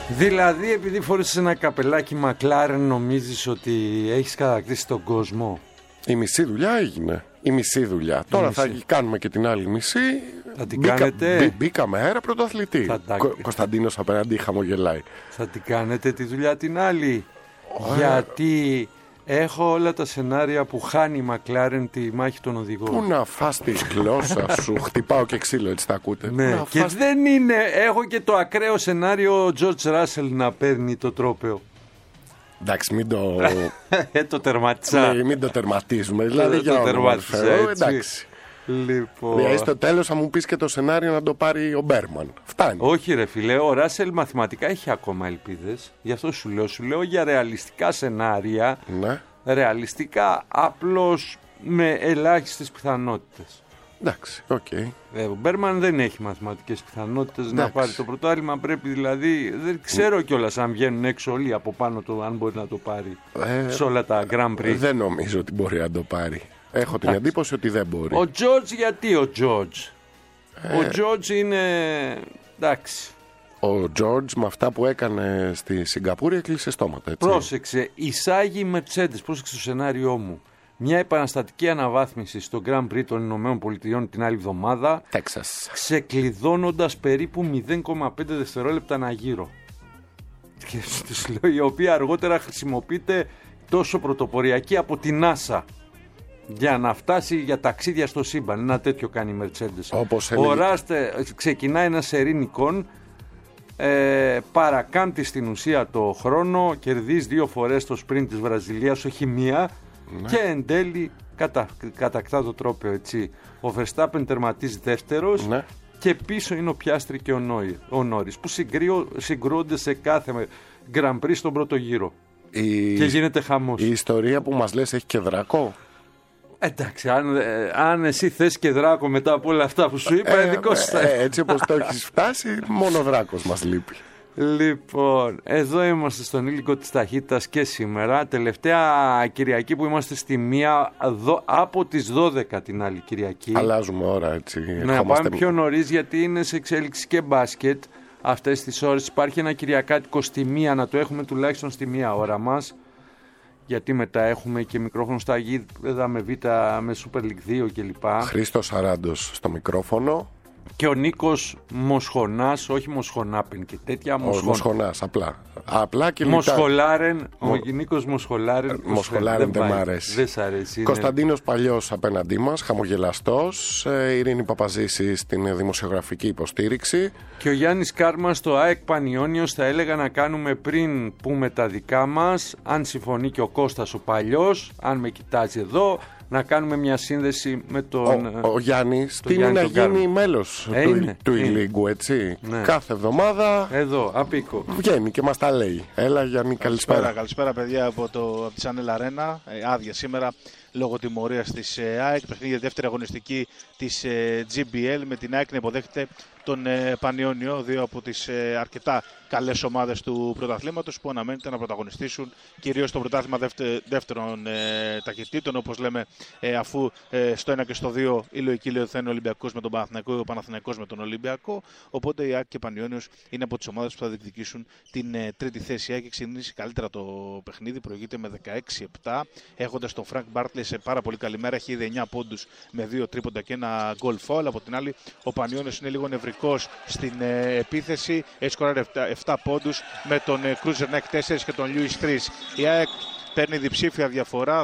Δηλαδή, επειδή φορούσες ένα καπελάκι Μακλάρεν, νομίζεις ότι έχεις κατακτήσει τον κόσμο? Η μισή δουλειά έγινε. Η μισή δουλειά. Τώρα θα κάνουμε και την άλλη μισή. Θα την κάνετε. Μπήκαμε αέρα πρωτοαθλητή. Κωνσταντίνος απέναντι χαμογελάει. Θα την κάνετε τη δουλειά την άλλη. Γιατί έχω όλα τα σενάρια που χάνει η Μακλάρεν τη μάχη των οδηγών. Πού να φας τη γλώσσα σου. Χτυπάω και ξύλο, έτσι τα ακούτε. Ναι. Και δεν είναι. Έχω και το ακραίο σενάριο ο Τζορτζ Ράσελ να παίρνει το τρόπαιο. Εντάξει, μην το. Το τερματίσα. Μην το τερματίζουμε. Δηλαδή, το τερματίσα. Εντάξει. Λοιπόν. Δηλαδή, στο τέλος θα μου πεις και το σενάριο να το πάρει ο Μπέρμαν. Φτάνει. Όχι, ρε φίλε, ο Ράσελ μαθηματικά έχει ακόμα ελπίδες. Γι' αυτό σου λέω για ρεαλιστικά σενάρια. Ναι. Ρεαλιστικά, απλώς με ελάχιστες πιθανότητες. Εντάξει, οκ. Ο Μπέρμαν δεν έχει μαθηματικές πιθανότητες να πάρει το πρωτάθλημα. Πρέπει δηλαδή. Δεν ξέρω κιόλας αν βγαίνουν έξω όλοι από πάνω του, αν μπορεί να το πάρει σε όλα τα Grand Prix. Δεν νομίζω ότι μπορεί να το πάρει. Έχω την εντύπωση ότι δεν μπορεί. Ο Τζορτζ, γιατί ο Τζορτζ? Ο Τζορτζ είναι. Εντάξει. Ο Τζορτζ με αυτά που έκανε στη Σιγκαπούρη έκλεισε στόματα, έτσι. Πρόσεξε, εισάγει η Mercedes, πρόσεξε το σενάριό μου. Μια επαναστατική αναβάθμιση στο Grand Prix των Ηνωμένων Πολιτειών την άλλη εβδομάδα. Τέξας. Ξεκλειδώνοντας περίπου 0,5 δευτερόλεπτα ανά γύρο. Και τους λέω, η οποία αργότερα χρησιμοποιείται τόσο πρωτοποριακή από την NASA. Για να φτάσει για ταξίδια στο σύμπαν. Ένα τέτοιο κάνει η Mercedes. Οράστε, ξεκινάει ένα σερί Νικόν, παρακάμπτει στην ουσία το χρόνο, κερδίζει 2 φορές το sprint της Βραζιλίας, όχι μία, και εν τέλει κατακτά το τρόπαιο, έτσι. Ο Verstappen τερματίζει δεύτερος, και πίσω είναι ο Πιάστρι και ο Νόρις, που συγκρούονται σε κάθε Grand Prix στον πρώτο γύρο. Και γίνεται χαμός. Η ιστορία που μας λες έχει και δράκο. Εντάξει, αν εσύ θες και δράκο μετά από όλα αυτά που σου είπα, δικός σου. Έτσι όπως το έχεις φτάσει, μόνο δράκος μας λείπει. Λοιπόν, εδώ είμαστε στον ήλικο της ταχύτητας και σήμερα. Τελευταία Κυριακή που είμαστε στη μία, από τις 12 την άλλη Κυριακή. Αλλάζουμε ώρα, έτσι. Να πάμε πιο νωρίς, γιατί είναι σε εξέλιξη και μπάσκετ. Αυτές τις ώρες υπάρχει ένα Κυριακάτικο στη μία, να το έχουμε τουλάχιστον στη μία ώρα μας. Γιατί μετά έχουμε και μικρόφωνο στα γήπεδα με Β, με Super League 2 κλπ. Χρήστος Αράντος στο μικρόφωνο. Και ο Νίκος Μοσχονάς, όχι Μοσχονάπεν και τέτοια. Μοσχονάς, απλά και Μοσχολάρεν, ο Νίκος Μοσχολάρεν. Μοσχολάρεν δεν μ' αρέσει. Δεν σ' αρέσει. Κωνσταντίνος Παλιός απέναντί μας, χαμογελαστός. Ειρήνη Παπαζήση στην δημοσιογραφική υποστήριξη. Και ο Γιάννης Κάρμας στο ΑΕΚ Πανιόνιος. Θα έλεγα να κάνουμε πριν πούμε τα δικά μας, αν συμφωνεί και ο Κώστας ο Παλιός, αν με κοιτάζει εδώ, να κάνουμε μια σύνδεση με τον. Ο Γιάννης τείνει να γίνει μέλος του Ιλίγκου, έτσι. Ναι. Κάθε εβδομάδα. Εδώ, απίκο. Βγαίνει και μας τα λέει. Έλα, Γιάννη, καλησπέρα. Καλησπέρα, παιδιά, από τη Channel Arena. Άδεια σήμερα λόγω τιμωρίας της ΑΕΚ. Παιχνίδι για δεύτερη αγωνιστική της GBL, με την ΑΕΚ να υποδέχεται τον Πανιόνιο, δύο από τις αρκετά καλές ομάδες του πρωταθλήματος που αναμένεται να πρωταγωνιστήσουν κυρίως στο πρωτάθλημα δεύτερων ταχυτήτων, όπως λέμε, αφού στο 1 και στο 2 η λογική λέει ότι θα είναι ο Ολυμπιακός με τον Παναθηναϊκό ή ο Παναθηναϊκός με τον Ολυμπιακό. Οπότε η ΑΕΚ και Πανιόνιος είναι από τις ομάδες που θα διεκδικήσουν την τρίτη θέση. Η ΑΕΚ έχει ξεκινήσει καλύτερα το παιχνίδι, προηγείται με 16-7, έχοντας τον Φρανκ Μπάρτλε σε πάρα πολύ καλή μέρα. Έχει ήδη 9 πόντους με 2 τρίποντα και ένα γκολ φάουλ. Από την άλλη, ο Πανιόνιος είναι λίγο νευρικός στην επίθεση. Έχει σκοράρει 7 πόντους με τον Κρούζερ να έχει 4 και τον Λιούις 3. Η ΑΕΚ παίρνει διψήφια διαφορά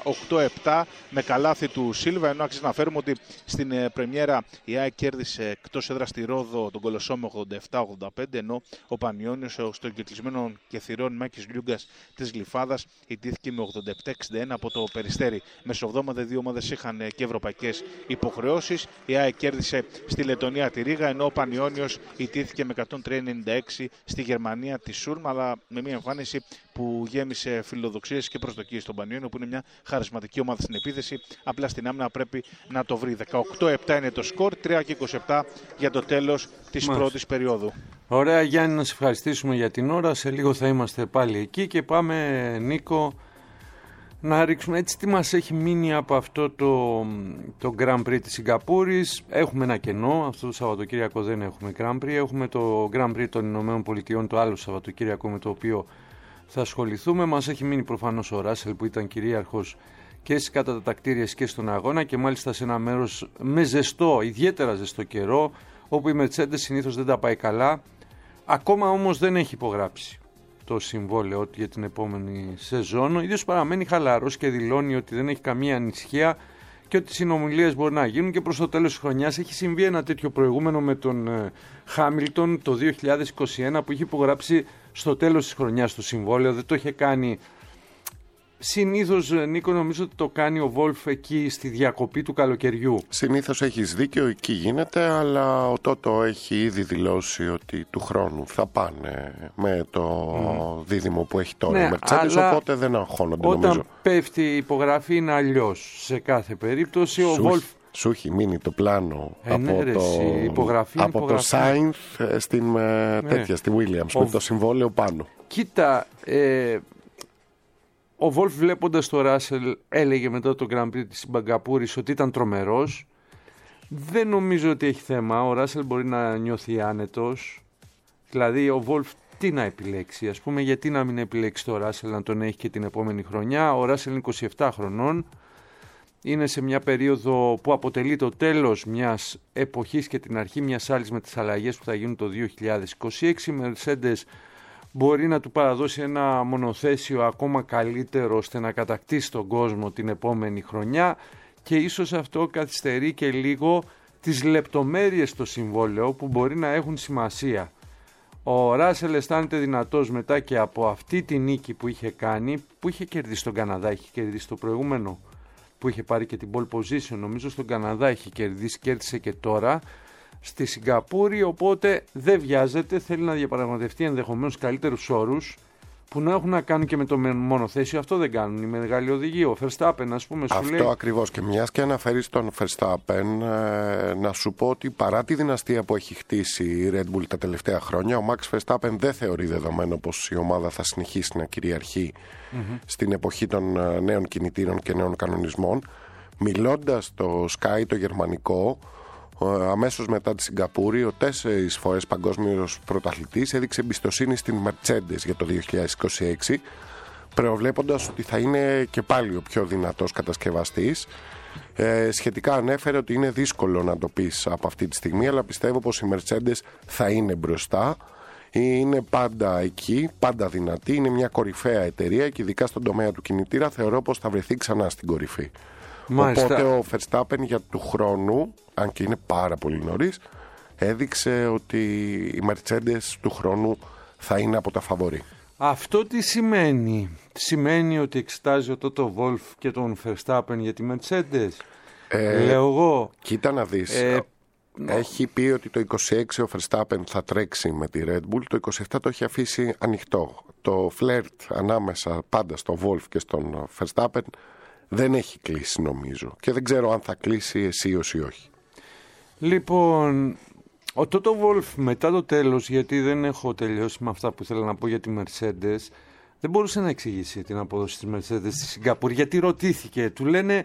18-7 με καλάθι του Σίλβα, ενώ άξιζε να φέρουμε ότι στην πρεμιέρα η ΑΕΚ κέρδισε εκτός έδρας στη Ρόδο τον Κολοσσό 87-85, ενώ ο Πανιόνιος στο κεκλεισμένο και θυρών Μάκης Λιούγκας της Γλυφάδας ιτήθηκε με 87-61 από το Περιστέρι. Μεσοβδόμαδα οι δύο ομάδες είχαν και ευρωπαϊκές υποχρεώσεις. Η ΑΕΚ κέρδισε στη Λετωνία τη Ρήγα, ενώ ο Πανιόνιος ιτήθηκε με 103-96 στη Γερμανία τη Σούλμ, αλλά με μια εμφάνιση που γέμισε φιλοδοξίες και προσδοκίες στον Πανιόνιο, που είναι μια χαρισματική ομάδα στην επίθεση. Απλά στην άμυνα πρέπει να το βρει. 18-7 είναι το σκορ, 3 και 27 για το τέλος της πρώτης περίοδου. Ωραία, Γιάννη, να σε ευχαριστήσουμε για την ώρα. Σε λίγο θα είμαστε πάλι εκεί και πάμε, Νίκο, Να ρίξουμε έτσι τι μας έχει μείνει από αυτό το Grand Prix της Σιγκαπούρης. Έχουμε ένα κενό, αυτό το Σαββατοκύριακο δεν έχουμε Grand Prix. Έχουμε το Grand Prix των Ηνωμένων Πολιτειών το άλλο Σαββατοκύριακο, με το οποίο θα ασχοληθούμε. Μας έχει μείνει προφανώς ο Ράσελ, που ήταν κυρίαρχος και στις κατατακτήριες και στον αγώνα, και μάλιστα σε ένα μέρος με ζεστό, ιδιαίτερα ζεστό καιρό, όπου η Mercedes συνήθως δεν τα πάει καλά. Ακόμα όμως δεν έχει υπογράψει το συμβόλαιο για την επόμενη σεζόν. Ο ίδιος παραμένει χαλαρός και δηλώνει ότι δεν έχει καμία ανησυχία και ότι οι συνομιλίες μπορεί να γίνουν και προς το τέλος της χρονιάς. Έχει συμβεί ένα τέτοιο προηγούμενο με τον Χάμιλτον το 2021, που είχε υπογράψει στο τέλος της χρονιάς το συμβόλαιο, δεν το είχε κάνει. Συνήθως, Νίκο, νομίζω ότι το κάνει ο Βόλφ εκεί στη διακοπή του καλοκαιριού. Συνήθως έχεις δίκιο, εκεί γίνεται, αλλά ο Τότο έχει ήδη δηλώσει ότι του χρόνου θα πάνε με το δίδυμο που έχει τώρα η Mercedes, οπότε δεν αγχώνονται νομίζω. Όταν πέφτει η υπογραφή είναι αλλιώς σε κάθε περίπτωση. Σου έχει μείνει το πλάνο από το Sainz στη Williams με το συμβόλαιο πάνω. Κοίτα, ο Βόλφ, βλέποντας το Ράσελ, έλεγε μετά το Grand Prix της Σιγκαπούρης ότι ήταν τρομερός. Δεν νομίζω ότι έχει θέμα. Ο Ράσελ μπορεί να νιώθει άνετος. Δηλαδή ο Βόλφ τι να επιλέξει, ας πούμε, γιατί να μην επιλέξει το Ράσελ να τον έχει και την επόμενη χρονιά. Ο Ράσελ είναι 27 χρονών. Είναι σε μια περίοδο που αποτελεί το τέλος μιας εποχής και την αρχή μιας άλλης με τις αλλαγές που θα γίνουν το 2026. Η Mercedes μπορεί να του παραδώσει ένα μονοθέσιο ακόμα καλύτερο, ώστε να κατακτήσει τον κόσμο την επόμενη χρονιά, και ίσως αυτό καθυστερεί και λίγο τις λεπτομέρειες στο συμβόλαιο που μπορεί να έχουν σημασία. Ο Ράσελ αισθάνεται δυνατός μετά και από αυτή τη νίκη που είχε κάνει, που είχε κερδίσει στον Καναδά, είχε κερδίσει το προηγούμενο που είχε πάρει και την pole position, νομίζω στον Καναδά είχε κερδίσει, κέρδισε και τώρα στη Σιγκαπούρη, οπότε δεν βιάζεται, θέλει να διαπραγματευτεί ενδεχομένως καλύτερους όρους που να έχουν να κάνουν και με το μονοθέσιο. Αυτό δεν κάνουν οι μεγάλοι οδηγοί. Ο Verstappen, ας πούμε, σου λέει. Αυτό ακριβώς, και μιας και αναφέρεις τον Verstappen, να σου πω ότι παρά τη δυναστεία που έχει χτίσει η Red Bull τα τελευταία χρόνια, ο Max Verstappen δεν θεωρεί δεδομένο πως η ομάδα θα συνεχίσει να κυριαρχεί στην εποχή των νέων κινητήρων και νέων κανονισμών. Μιλώντας στο Sky το γερμανικό, αμέσως μετά τη Σιγκαπούρη, ο 4 φορές παγκόσμιος πρωταθλητής έδειξε εμπιστοσύνη στην Mercedes για το 2026, προβλέποντας ότι θα είναι και πάλι ο πιο δυνατός κατασκευαστής. Σχετικά ανέφερε ότι είναι δύσκολο να το πεις από αυτή τη στιγμή, αλλά πιστεύω πως η Mercedes θα είναι μπροστά. Είναι πάντα εκεί, πάντα δυνατή, είναι μια κορυφαία εταιρεία και ειδικά στον τομέα του κινητήρα θεωρώ πως θα βρεθεί ξανά στην κορυφή. Μάλιστα. Οπότε ο Verstappen για του χρόνου, αν και είναι πάρα πολύ νωρίς, έδειξε ότι η Mercedes του χρόνου θα είναι από τα φαβορί. Αυτό τι σημαίνει? Σημαίνει ότι εξετάζει ο Toto Wolff και τον Verstappen για τη Mercedes? Λέω εγώ. Κοίτα να δεις. Έχει πει ότι το 26 ο Verstappen θα τρέξει με τη Red Bull, το 27 το έχει αφήσει ανοιχτό. Το φλερτ ανάμεσα πάντα στο Wolff και στον Verstappen δεν έχει κλείσει νομίζω, και δεν ξέρω αν θα κλείσει αισίως ή όχι. Λοιπόν, ο Toto Wolff μετά το τέλος, γιατί δεν έχω τελειώσει με αυτά που ήθελα να πω για τη Mercedes, δεν μπορούσε να εξηγήσει την απόδοση της Mercedes στη Σιγκαπούρη, γιατί ρωτήθηκε, του λένε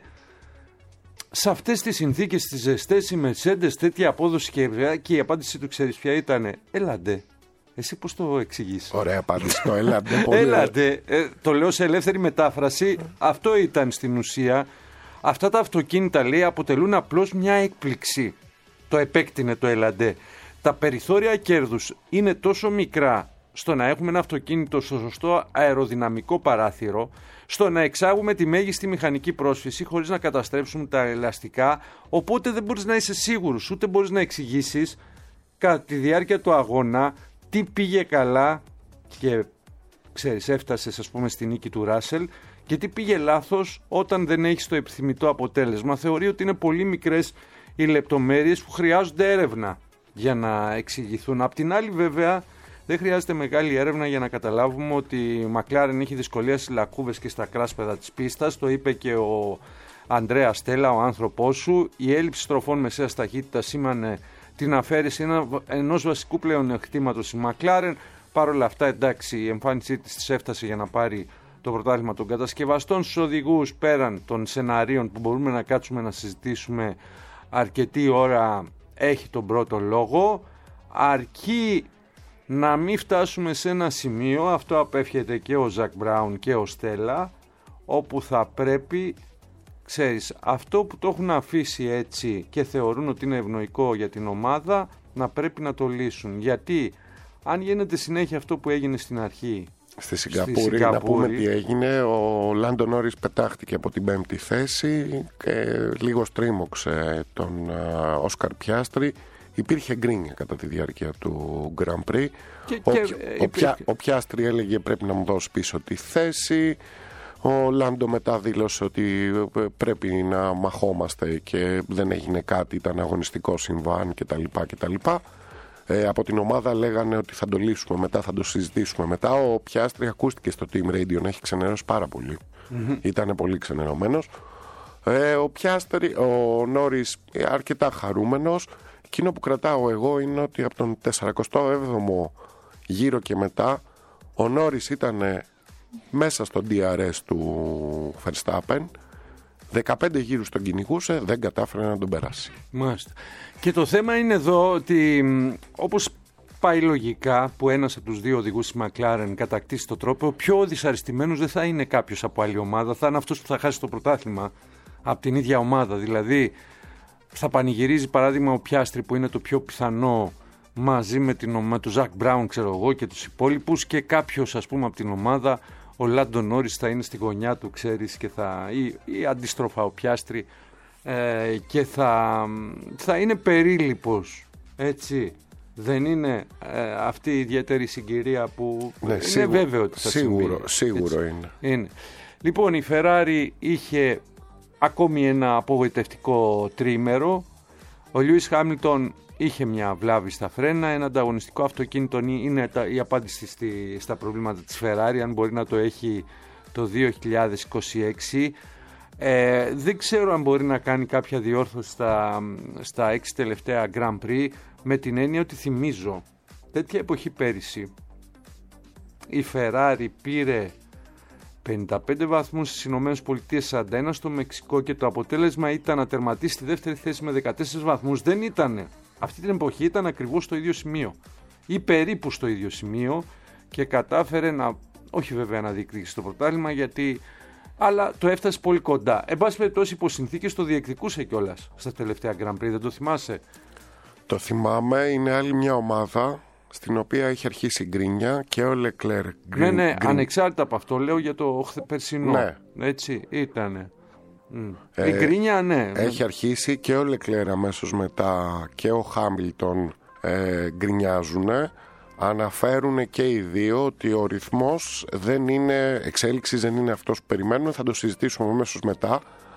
σε αυτές τις συνθήκες τις ζεστές η Mercedes τέτοια απόδοση, και η απάντηση του ξέρεις ποια ήτανε? Έλαντε. Εσύ πώς το εξηγείς? Ωραία απάντηση, το έλαντε. Έλαντε, το λέω σε ελεύθερη μετάφραση, αυτό ήταν στην ουσία. Αυτά τα αυτοκίνητα, λέει, αποτελούν απλώς μια έκπληξη. Το επέκτηνε το έλαντε. Τα περιθώρια κέρδους είναι τόσο μικρά στο να έχουμε ένα αυτοκίνητο στο σωστό αεροδυναμικό παράθυρο, στο να εξάγουμε τη μέγιστη μηχανική πρόσφυση χωρίς να καταστρέψουμε τα ελαστικά, οπότε δεν μπορείς να είσαι σίγουρος, ούτε μπορείς να εξηγήσεις κατά τη διάρκεια του αγώνα τι πήγε καλά και ξέρεις, έφτασες ας πούμε στη νίκη του Ράσελ, και τι πήγε λάθος όταν δεν έχεις το επιθυμητό αποτέλεσμα. Θεωρεί ότι είναι πολύ μικρές οι λεπτομέρειες που χρειάζονται έρευνα για να εξηγηθούν. Απ' την άλλη βέβαια δεν χρειάζεται μεγάλη έρευνα για να καταλάβουμε ότι η McLaren έχει δυσκολία στις λακκούβες και στα κράσπεδα της πίστας. Το είπε και ο Ανδρέα Στέλλα, ο άνθρωπός σου. Η έλλειψη στροφών μεσαίας ταχύτητας σήμανε την αφαίρεση ενός βασικού πλεονεκτήματος η McLaren. Παρ' όλα αυτά, εντάξει, η εμφάνισή της έφτασε για να πάρει το πρωτάθλημα των κατασκευαστών. Στους οδηγούς, πέραν των σεναρίων που μπορούμε να κάτσουμε να συζητήσουμε αρκετή ώρα, έχει τον πρώτο λόγο, αρκεί να μην φτάσουμε σε ένα σημείο, αυτό απέφχεται και ο Ζακ Μπράουν και ο Στέλλα, όπου θα πρέπει, ξέρεις, αυτό που το έχουν αφήσει έτσι και θεωρούν ότι είναι ευνοϊκό για την ομάδα, να πρέπει να το λύσουν. Γιατί αν γίνεται συνέχεια αυτό που έγινε στην αρχή, Στη Σιγκαπούρη, να πούμε τι έγινε. Ο Λάντο Νόρις πετάχτηκε από την 5η θέση και λίγο στρίμωξε τον Όσκαρ Πιάστρι. Υπήρχε γκρίνια κατά τη διάρκεια του Grand Prix. Ο Πιάστρι έλεγε πρέπει να μου δώσει πίσω τη θέση. Ο Λάντο μετά δήλωσε ότι πρέπει να μαχόμαστε και δεν έγινε κάτι, ήταν αγωνιστικό συμβάν κτλ. Από την ομάδα λέγανε ότι θα το λύσουμε μετά, θα το συζητήσουμε μετά. Ο Πιάστρι ακούστηκε στο Team Radio να έχει ξενερώσει πάρα πολύ. Ήταν πολύ ξενερωμένος. Ο Πιάστρι, ο Νόρις αρκετά χαρούμενος. Εκείνο που κρατάω εγώ είναι ότι από τον 47ο γύρο και μετά ο Νόρις ήταν μέσα στο DRS του Verstappen. 15 γύρους τον κυνηγούσε, δεν κατάφερε να τον περάσει. Μάλιστα. Και το θέμα είναι εδώ ότι όπως πάει λογικά που ένας από τους δύο οδηγούς της McLaren κατακτήσει το τρόπο, ο πιο δυσαρεστημένος δεν θα είναι κάποιος από άλλη ομάδα, θα είναι αυτός που θα χάσει το πρωτάθλημα από την ίδια ομάδα. Δηλαδή θα πανηγυρίζει παράδειγμα ο Πιάστρι που είναι το πιο πιθανό μαζί με τον Ζακ Μπράουν, ξέρω εγώ, και τους υπόλοιπους, και κάποιος ας πούμε από την ομάδα, ο Λάντο Νόρις θα είναι στη γωνιά του, ξέρεις, και ή αντίστροφα ο Πιάστρι, και θα είναι περίληπος, έτσι. Δεν είναι αυτή η ιδιαίτερη συγκυρία που είναι βέβαιο ότι θα συμβεί. Σίγουρο είναι. Λοιπόν, η Ferrari είχε ακόμη ένα απογοητευτικό τρίμερο. Ο Λιούις Χάμιλτον είχε μια βλάβη στα φρένα. Ένα ανταγωνιστικό αυτοκίνητο είναι η απάντηση στα προβλήματα της Ferrari, αν μπορεί να το έχει το 2026. Δεν ξέρω αν μπορεί να κάνει κάποια διόρθωση στα 6 τελευταία Grand Prix, με την έννοια ότι θυμίζω τέτοια εποχή πέρυσι η Ferrari πήρε 55 βαθμούς στις Ηνωμένες Πολιτείες, 41 στο Μεξικό, και το αποτέλεσμα ήταν να τερματίσει στη δεύτερη θέση με 14 βαθμούς. Δεν ήτανε. Αυτή την εποχή ήταν ακριβώς στο ίδιο σημείο ή περίπου στο ίδιο σημείο και κατάφερε να, όχι βέβαια να διεκδικήσει το πρωτάθλημα, αλλά το έφτασε πολύ κοντά. Εν πάση περιπτώσει, υπό συνθήκες το διεκδικούσε κιόλας στα τελευταία Grand Prix, δεν το θυμάσαι? Το θυμάμαι, είναι άλλη μια ομάδα στην οποία έχει αρχίσει γκρίνια και ο Λεκλέρ. Ναι, ανεξάρτητα από αυτό, λέω για το περσινό. Ναι. Έτσι, ήτανε. Η γκρίνια, ναι. Έχει αρχίσει και ο Λεκλέρ αμέσως μετά και ο Χάμιλτον γκρινιάζουν. Αναφέρουν και οι δύο ότι ο ρυθμός εξέλιξης δεν είναι αυτός που περιμένουμε. Θα το συζητήσουμε αμέσως μετά.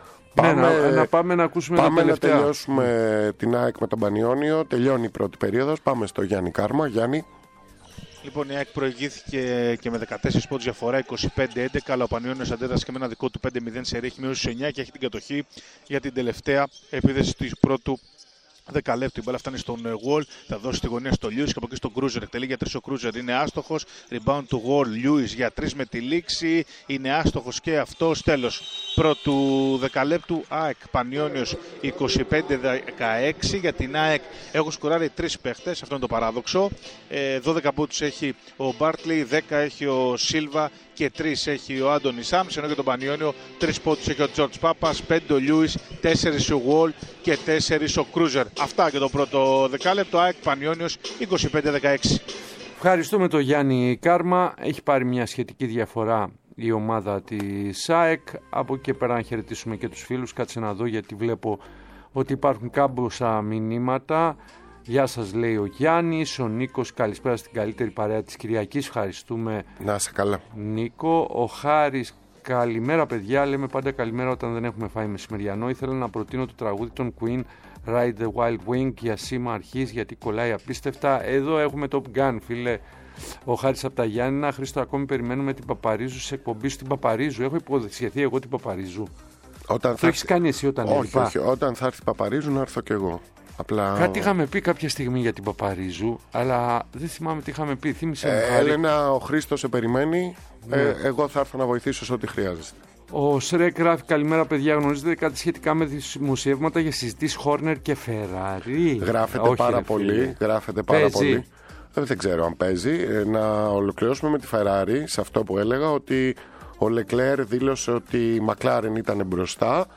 Να πάμε να ακούσουμε τα τελευταία. Να τελειώσουμε την ΑΕΚ με τον Πανιόνιο. Τελειώνει η πρώτη περίοδος. Πάμε στο Γιάννη Κάρμα. Γιάννη. Λοιπόν, η ΑΕΚ προηγήθηκε και με 14 πόντους διαφορά, 25-11, αλλά ο Πανιόνιος αντέδρασε και με ένα δικό του 5-0 σερί, έχει μειώσει 9 και έχει την κατοχή για την τελευταία επίδεση του πρώτου δεκαλέπτου. Η μπάλα φτάνει στον Wall, θα δώσει τη γωνία στο Lewis και από εκεί στον Cruiser. Εκτελεί για 3 ο Cruiser, είναι άστοχος. Rebound του Wall, Lewis για 3 με τη λήξη. Είναι άστοχος και αυτός. Τέλος πρώτου δεκαλέπτου. ΑΕΚ Πανιόνιος 25-16. Για την ΑΕΚ έχουν σκοράρει 3 παίχτες, αυτό είναι το παράδοξο. 12 πόντους έχει ο Μπάρτλι, 10 έχει ο Σίλβα και 3 έχει ο Άντονι Σάμς, ενώ για τον Πανιόνιο 3 πόντους έχει ο Τζορτς Πάπας, 5 ο Λιούις, 4 ο Wall και 4 ο Cruiser. Αυτά και το πρώτο δεκάλεπτο. ΑΕΚ Πανιόνιος 25-16. Ευχαριστούμε τον Γιάννη Κάρμα. Έχει πάρει μια σχετική διαφορά η ομάδα της ΑΕΚ. Από εκεί και πέρα να χαιρετήσουμε και τους φίλους. Κάτσε να δω, γιατί βλέπω ότι υπάρχουν κάμποσα μηνύματα. Γεια σας, λέει ο Γιάννης. Ο Νίκος, καλησπέρα στην καλύτερη παρέα της Κυριακής. Ευχαριστούμε. Να είσαι καλά, Νίκο. Ο Χάρης, καλημέρα παιδιά. Λέμε πάντα καλημέρα όταν δεν έχουμε φάει μεσημεριανό. Ήθελα να προτείνω το τραγούδι των Queen, Ride the Wild Wing, για σήμα αρχής, γιατί κολλάει απίστευτα. Εδώ έχουμε Top Gun, φίλε. Ο Χάρης από τα Γιάννηνα. Χρήστο, ακόμη περιμένουμε την Παπαρίζου σε εκπομπή στην Παπαρίζου. Έχω υποδεχθεί εγώ την Παπαρίζου. Το έχεις κάνει εσύ όταν όχι, όταν θα έρθει η Παπαρίζου να έρθω κι εγώ. Απλά... Κάτι είχαμε πει κάποια στιγμή για την Παπαρίζου, αλλά δεν θυμάμαι τι είχαμε πει. Θύμισε μου. Έλενα, ο Χρήστος σε περιμένει. Εγώ θα έρθω να βοηθήσω σε ό,τι χρειάζεστε. Ο Σρέκ γράφει: καλημέρα, παιδιά. Γνωρίζετε κάτι σχετικά με δημοσιεύματα για συζητήσεις Χόρνερ και Φεράρι? Γράφεται πάρα πολύ. Δεν ξέρω αν παίζει. Να ολοκληρώσουμε με τη Ferrari σε αυτό που έλεγα, ότι ο Λεκλέρ δήλωσε ότι η Μακλάρεν ήταν μπροστά.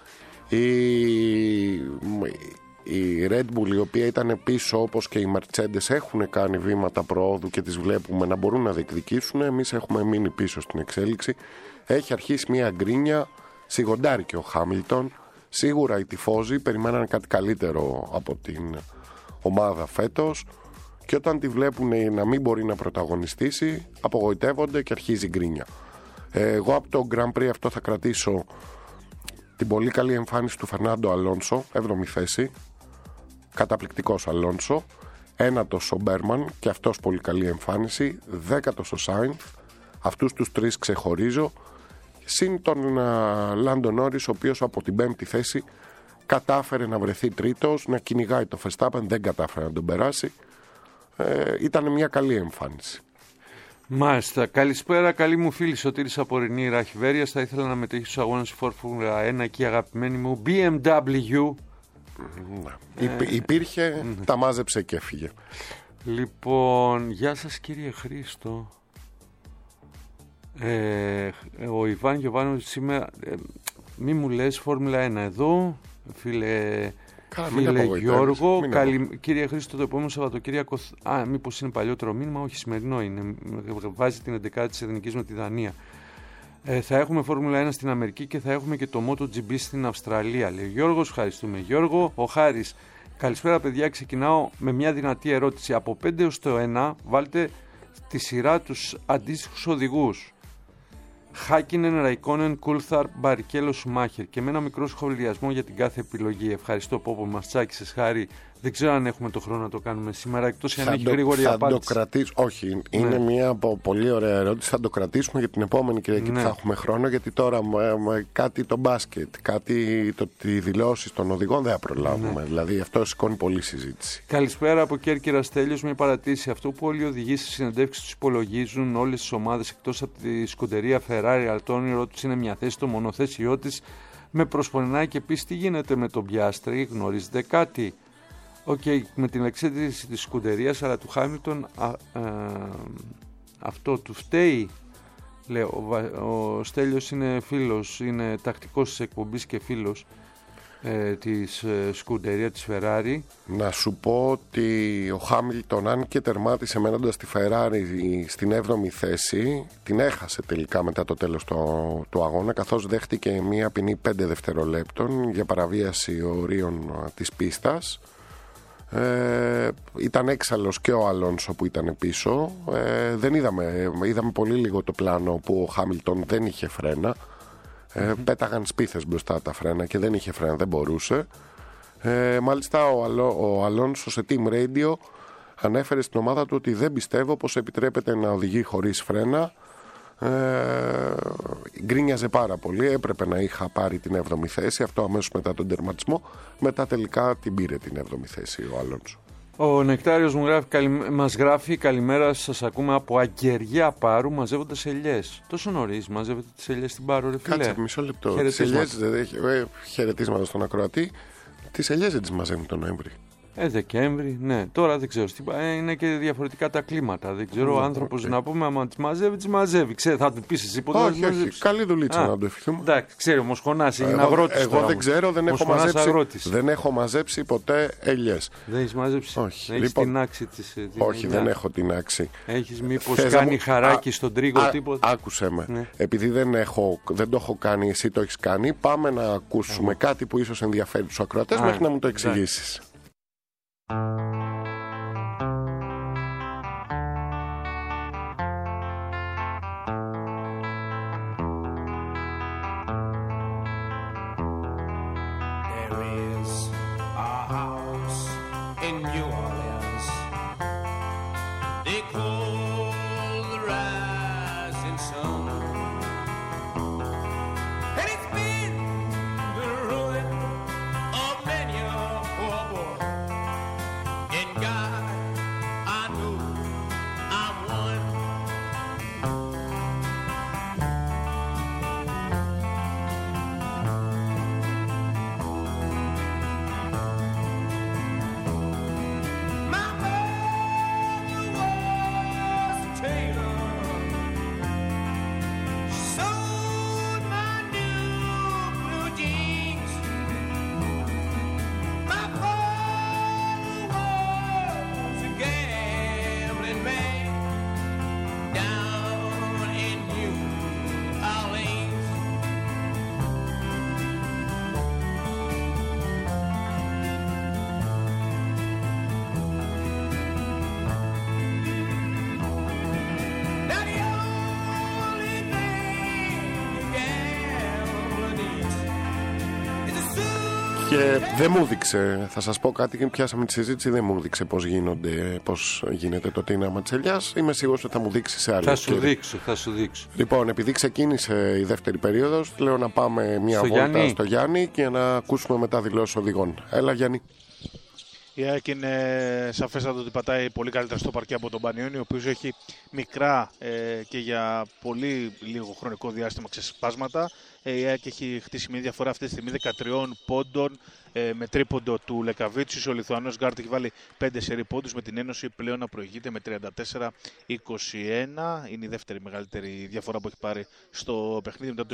Η Red Bull, η οποία ήταν πίσω όπως και οι Mercedes, έχουν κάνει βήματα προόδου και τις βλέπουμε να μπορούν να διεκδικήσουν. Εμείς έχουμε μείνει πίσω στην εξέλιξη. Έχει αρχίσει μια γκρίνια, σιγοντάρει και ο Χάμιλτον. Σίγουρα οι τυφόζοι περιμέναν κάτι καλύτερο από την ομάδα φέτος και όταν τη βλέπουν να μην μπορεί να πρωταγωνιστήσει, απογοητεύονται και αρχίζει η γκρίνια. Εγώ από το Grand Prix αυτό θα κρατήσω την πολύ καλή εμφάνιση του Φερνάντο Αλόνσο, 7η θέση. Καταπληκτικός Αλόνσο. 9ος ο Μπέρμαν και αυτός πολύ καλή εμφάνιση. 10ος ο Σάινθ. Αυτούς τους τρεις ξεχωρίζω. Συν τον Λάντο Νόρις, ο οποίος από την 5η θέση κατάφερε να βρεθεί τρίτος, να κυνηγάει το Verstappen, δεν κατάφερε να τον περάσει. Ήταν μια καλή εμφάνιση. Μάλιστα. Καλησπέρα, καλή μου φίλη Σωτήρης από Ρηνή Ραχιβέριας. Θα ήθελα να μετέχει στους αγώνες Φόρμουλα 1 και η αγαπημένη μου BMW. Υπήρχε, τα μάζεψε και έφυγε. Λοιπόν, γεια σας κύριε Χρήστο. Ο Ιβάν Γιωβάνος σήμερα, μη μου λες Φόρμουλα 1 εδώ, φίλε Γιώργο. Κύριε Χρήστο, το επόμενο Σαββατοκύριακο, μήπως είναι παλιότερο μήνυμα? Όχι, σημερινό είναι, βάζει την 11η της Εθνικής με τη Δανία. Θα έχουμε Φόρμουλα 1 στην Αμερική και θα έχουμε και το MotoGP στην Αυστραλία, λέει ο Γιώργος. Ευχαριστούμε Γιώργο. Ο Χάρης: καλησπέρα παιδιά, ξεκινάω με μια δυνατή ερώτηση. Από 5 έως το 1 βάλτε τη σειρά τους αντίστοιχους οδηγούς: Χάκινεν, Ραϊκόνεν, Κούλθαρ, Μπαρικέλο, Σουμάχερ, και με ένα μικρό σχολιασμό για την κάθε επιλογή. Ευχαριστώ Πόπο, μας τσάκισες, Χάρη. Δεν ξέρω αν έχουμε το χρόνο να το κάνουμε σήμερα, εκτός αν έχει γρήγορη απάντηση. Όχι, είναι μια πολύ ωραία ερώτηση. Θα το κρατήσουμε για την επόμενη Κυριακή που θα έχουμε χρόνο, γιατί τώρα κάτι το μπάσκετ, κάτι οι δηλώσεις των οδηγών δεν θα προλάβουμε. Δηλαδή αυτό σηκώνει πολλή συζήτηση. Καλησπέρα από Κέρκυρα, Στέλιος. Μια παρατήρηση: αυτό που όλοι οι οδηγοί στις συνεντεύξεις τους υπολογίζουν όλες τις ομάδες εκτός από τη σκουντερία Ferrari, αλλά το όνειρό τους είναι μια θέση, το μονοθέσιό της με προσπονινάει. Και επίσης τι γίνεται με τον Πιάστρη, γνωρίζετε κάτι? Με την εξέτηση της σκουντερίας αλλά του Χάμιλτον, αυτό του φταίει? Λέω, ο Στέλιος είναι φίλος, είναι τακτικός της εκπομπής και φίλος της σκουντερία της Ferrari. Να σου πω ότι ο Χάμιλτον, αν και τερμάτισε μένοντας τη Ferrari στην 7η θέση, την έχασε τελικά μετά το τέλος του αγώνα, καθώς δέχτηκε μία ποινή 5 δευτερολέπτων για παραβίαση ορίων της πίστας. Ήταν έξαλλος και ο Αλόνσο που ήταν πίσω. Δεν είδαμε πολύ λίγο το πλάνο που ο Χάμιλτον δεν είχε φρένα. Πέταγαν σπίθες μπροστά τα φρένα και δεν είχε φρένα, δεν μπορούσε. Μάλιστα ο Αλόνσο σε Team Radio ανέφερε στην ομάδα του ότι δεν πιστεύω πως επιτρέπεται να οδηγεί χωρίς φρένα. Γκρίνιαζε πάρα πολύ. Έπρεπε να είχα πάρει την 7η θέση, αυτό αμέσως μετά τον τερματισμό. Μετά τελικά την πήρε την 7η θέση ο Αλόνσο. Ο Νεκτάριος μας γράφει: καλημέρα, σας ακούμε από Αγγεριά Πάρου, μαζεύοντας ελιές. Τόσο νωρίς μαζεύετε τις ελιές στην Πάρου, ρε φίλε? Κάτσε μισό λεπτό. Χαιρετίσματα στον ακροατή. Τις ελιές δεν τις μαζεύουν τον Νοέμβρη. Δεκέμβρη, ναι. Τώρα δεν ξέρω. Είναι και διαφορετικά τα κλίματα. Δεν ξέρω ο άνθρωπος να πούμε, άμα τις μαζεύει, τις μαζεύει. Θα του πεις εσύ ποτέ? Όχι. Καλή δουλίτσα να το ευχηθούμε. Εντάξει, ξέρει όμως, χωνάσει. Είναι αγρότης. Εγώ δεν ξέρω, δεν έχω μαζέψει ποτέ ελιές. Δεν έχεις μαζέψει? Όχι. Έχεις την άξη της? Όχι, δεν έχω την άξη. Έχεις μήπως κάνει χαράκι στον τρίγο τίποτα? Άκουσε με. Ναι. Επειδή δεν το έχω κάνει, εσύ το έχεις κάνει, πάμε να ακούσουμε κάτι που ίσως ενδιαφέρει τους ακροατές μέχρι να μου το εξηγήσεις. Και δεν μου δείξε, θα σας πω κάτι και πιάσαμε τη συζήτηση, δεν μου δείξε πώς γίνεται το Τίνα Ματσελιάς. Είμαι σίγουρος ότι θα μου δείξει σε άλλη. Θα σου δείξω. Λοιπόν, επειδή ξεκίνησε η δεύτερη περίοδος, λέω να πάμε μια βόλτα στο Γιάννη και να ακούσουμε μετά δηλώσεις οδηγών. Έλα Γιάννη. Η ΑΕΚ είναι σαφέστατο ότι πατάει πολύ καλύτερα στο παρκέ από τον Πανιόνιο, ο οποίος έχει μικρά και για πολύ λίγο χρονικό διάστημα ξεσπάσματα. Η ΑΕΚ έχει χτίσει μια διαφορά αυτή τη στιγμή 13 πόντων με τρίποντο του Λεκαβίτσης. Ο Λιθουανός γκάρτ έχει βάλει 5 σερί πόντους, με την Ένωση πλέον να προηγείται με 34-21. Είναι η δεύτερη μεγαλύτερη διαφορά που έχει πάρει στο παιχνίδι μετά το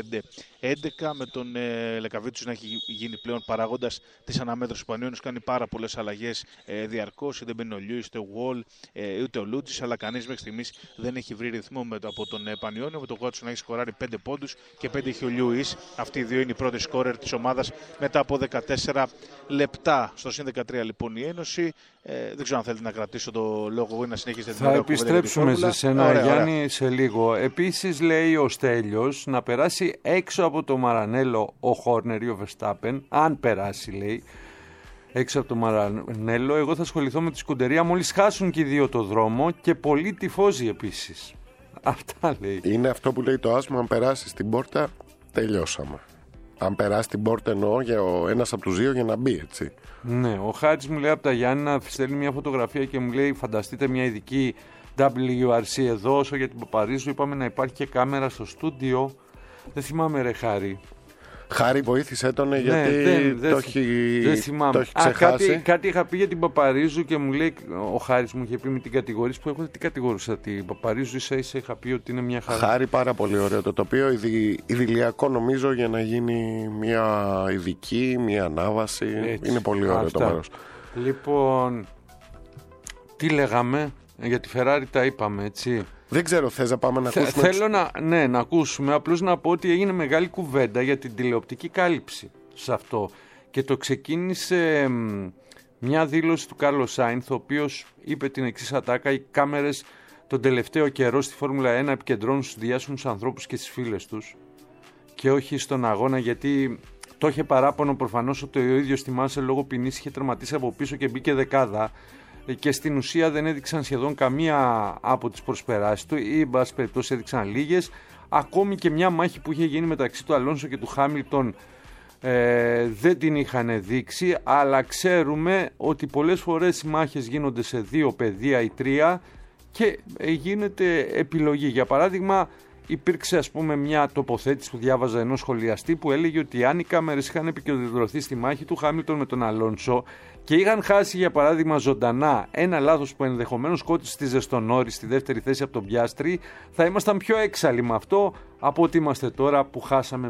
25-11. Με τον Λεκαβίτσης να έχει γίνει πλέον παράγοντας της αναμέτρησης. Ο Πανιόνιος κάνει πάρα πολλές αλλαγές διαρκώς. Δεν μπαίνει ο Λιούις, ούτε ο Γουόλ, ούτε ο Λούτζης, αλλά κανείς μέχρι στιγμής δεν έχει βρει ρυθμό από τον Πανιόνιο. Με τον Γουάτσον να έχει σκοράρει 5 πόντους και 5 έχει ο Λιούις. Αυτοί οι δύο είναι οι πρώτοι σκόρερ της ομάδας μετά από 14 λεπτά. Στο συν 13 λοιπόν η Ένωση. Δεν ξέρω αν θέλετε να κρατήσω το λόγο ή να συνεχίσετε την Θα επιστρέψουμε σε σένα, Γιάννη, σε λίγο. Επίσης λέει ο Στέλιος να περάσει έξω από το Μαρανέλο ο Χόρνερ ή ο Verstappen. Αν περάσει, λέει, έξω από το Μαρανέλο, εγώ θα ασχοληθώ με τη Σκουντερία μόλις χάσουν και οι δύο το δρόμο και πολύ τυφώζει επίσης. Αυτά λέει. Είναι αυτό που λέει το άσμα, αν περάσει στην πόρτα, τελειώσαμε. Αν περάσει την πόρτα εννοώ για ένας από τους δύο για να μπει, έτσι. Ναι, ο Χάρης μου λέει από τα Γιάννηνα, στέλνει μια φωτογραφία και μου λέει φανταστείτε μια ειδική WRC εδώ, όσο για την Παπαρίζου είπαμε να υπάρχει και κάμερα στο στούντιο. Δεν θυμάμαι ρε Χάρη. Χάρη βοήθησέ τον γιατί το έχει ξεχάσει. Κάτι είχα πει για την Παπαρίζου και μου λέει ο Χάρης μου είχε πει με την κατηγορία που έχω. Τι κατηγορούσα την Παπαρίζου, ίσα είχα πει ότι είναι μια χαρά. Χάρη, πάρα πολύ ωραίο το τοπίο. Ιδηλιακό νομίζω για να γίνει μια ειδική, μια ανάβαση. Έτσι, είναι πολύ ωραίο το μέρος. Λοιπόν, τι λέγαμε για τη Ferrari, τα είπαμε, έτσι. Δεν ξέρω, θες να πάμε να ακούσουμε. Θέλω να ακούσουμε, απλώς να πω ότι έγινε μεγάλη κουβέντα για την τηλεοπτική κάλυψη σε αυτό. Και το ξεκίνησε μια δήλωση του Κάρλος Σάινθ, ο οποίος είπε την εξής ατάκα: οι κάμερες τον τελευταίο καιρό στη Φόρμουλα 1 επικεντρώνουν στους διάσημους ανθρώπους και στις φίλες τους και όχι στον αγώνα, γιατί το είχε παράπονο προφανώς ότι ο ίδιος στη Μάνσελ λόγω ποινής είχε τερματίσει από πίσω και μπήκε δεκάδα. Και στην ουσία δεν έδειξαν σχεδόν καμία από τις προσπεράσεις του ή εν πάση περιπτώσει έδειξαν λίγες. Ακόμη και μια μάχη που είχε γίνει μεταξύ του Αλόνσο και του Χάμιλτον δεν την είχαν δείξει, αλλά ξέρουμε ότι πολλές φορές οι μάχες γίνονται σε 2 πεδία ή 3 και γίνεται επιλογή. Για παράδειγμα, υπήρξε ας πούμε μια τοποθέτηση που διάβαζα ενός σχολιαστή που έλεγε ότι αν οι κάμερες είχαν επικεντρωθεί στη μάχη του Χάμιλτον με τον Αλόνσο και είχαν χάσει για παράδειγμα ζωντανά ένα λάθος που ενδεχομένως κόστιζε στον Νόρις στη δεύτερη θέση από τον Πιάστρι, θα ήμασταν πιο έξαλλοι με αυτό από ότι είμαστε τώρα που χάσαμε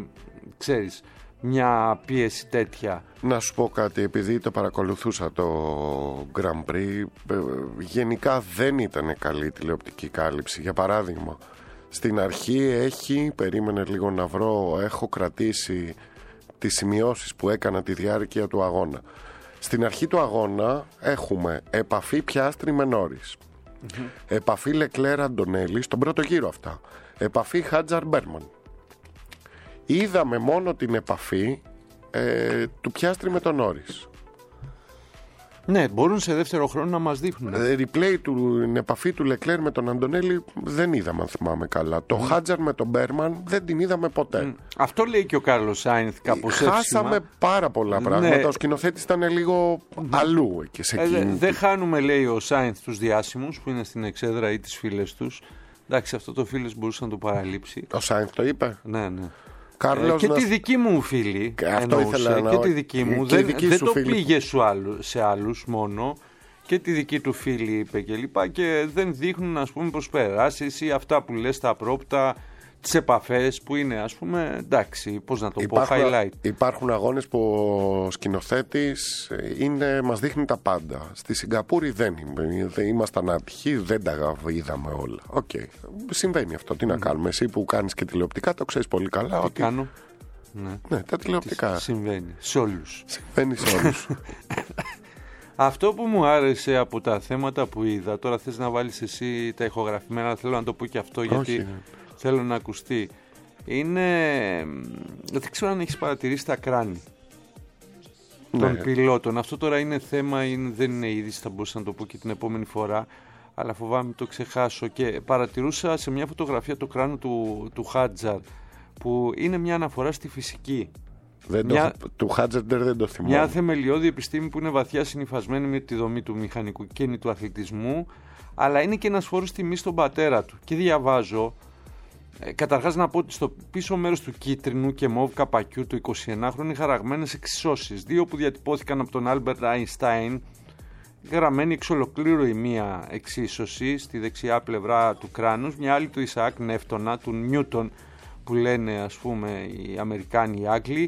μια πίεση τέτοια. Να σου πω κάτι, επειδή το παρακολουθούσα το Grand Prix, γενικά δεν ήταν καλή τηλεοπτική κάλυψη. Για παράδειγμα, στην αρχή περίμενε λίγο να βρω, έχω κρατήσει τις σημειώσεις που έκανα τη διάρκεια του αγώνα. Στην αρχή του αγώνα έχουμε επαφή Πιάστρι με Νόρις, επαφή Λεκλέρ Αντονέλη στον πρώτο γύρο αυτά, επαφή Χάτζαρ Μπέρμαν. Είδαμε μόνο την επαφή του Πιάστρι με τον Νόρις. Ναι, μπορούν σε δεύτερο χρόνο να μας δείχνουν. Replay την επαφή του Λεκλέρ με τον Αντονέλη δεν είδαμε, αν θυμάμαι καλά. Το Χάτζαρ με τον Μπέρμαν δεν την είδαμε ποτέ. Αυτό λέει και ο Κάρλος Σάινθ κάπως εύσημα. Χάσαμε πάρα πολλά πράγματα. Ναι. Ο σκηνοθέτης ήταν λίγο αλλού εκεί σε εκείνη. Δεν χάνουμε, λέει ο Σάινθ, τους διάσημους που είναι στην εξέδρα ή τις φίλες τους. Εντάξει, αυτό το φίλες μπορούσε να το παραλείψει. Ο Σάινθ το είπε. Ναι, ναι. Καρλός, τη δική μου φίλη εννοούσε, και τη δική μου, δεν το πήγε σε άλλους μόνο, και τη δική του φίλη είπε και λοιπά, και δεν δείχνουν ας πούμε προσπεράσεις ή αυτά που λες τα απρόπτα, τις επαφές που είναι ας πούμε, εντάξει, πώς να το πω, highlight. Υπάρχουν αγώνες που ο σκηνοθέτης μας δείχνει τα πάντα. Στη Σιγκαπούρη δεν ήμασταν άτυχοι, δεν τα είδαμε όλα. Okay. Συμβαίνει αυτό, τι να κάνουμε. Εσύ που κάνεις και τηλεοπτικά το ξέρεις πολύ καλά. Τι κάνω. Ναι, τα τηλεοπτικά. Συμβαίνει σε όλους. Συμβαίνει σε όλους. Αυτό που μου άρεσε από τα θέματα που είδα, τώρα θες να βάλεις εσύ τα ηχογραφημένα, θέλω να το πω και αυτό γιατί θέλω να ακουστεί. Είναι, δεν ξέρω αν έχεις παρατηρήσει τα κράνη. των πιλότων. Αυτό τώρα είναι θέμα, δεν είναι είδηση, θα μπορούσα να το πω και την επόμενη φορά, αλλά φοβάμαι το ξεχάσω. Και παρατηρούσα σε μια φωτογραφία το κράνο του Χάτζαρ, που είναι μια αναφορά στη φυσική. Του Χάτζερντερ δεν το θυμάμαι. Μια θεμελιώδη επιστήμη που είναι βαθιά συνυφασμένη με τη δομή του μηχανικού και του αθλητισμού, αλλά είναι και ένας φόρος τιμής στον πατέρα του. Και διαβάζω, καταρχάς να πω ότι στο πίσω μέρος του κίτρινου και μοβ καπακιού του 21χρονου είναι χαραγμένες εξισώσεις. 2 που διατυπώθηκαν από τον Άλμπερτ Αϊνστάιν, γραμμένη εξ ολοκλήρου η μία εξίσωση στη δεξιά πλευρά του κράνους, μια άλλη του Ισαάκ Νεύτωνα, του Νιούτον που λένε ας πούμε οι Αμερικάνοι, οι Άγγλοι.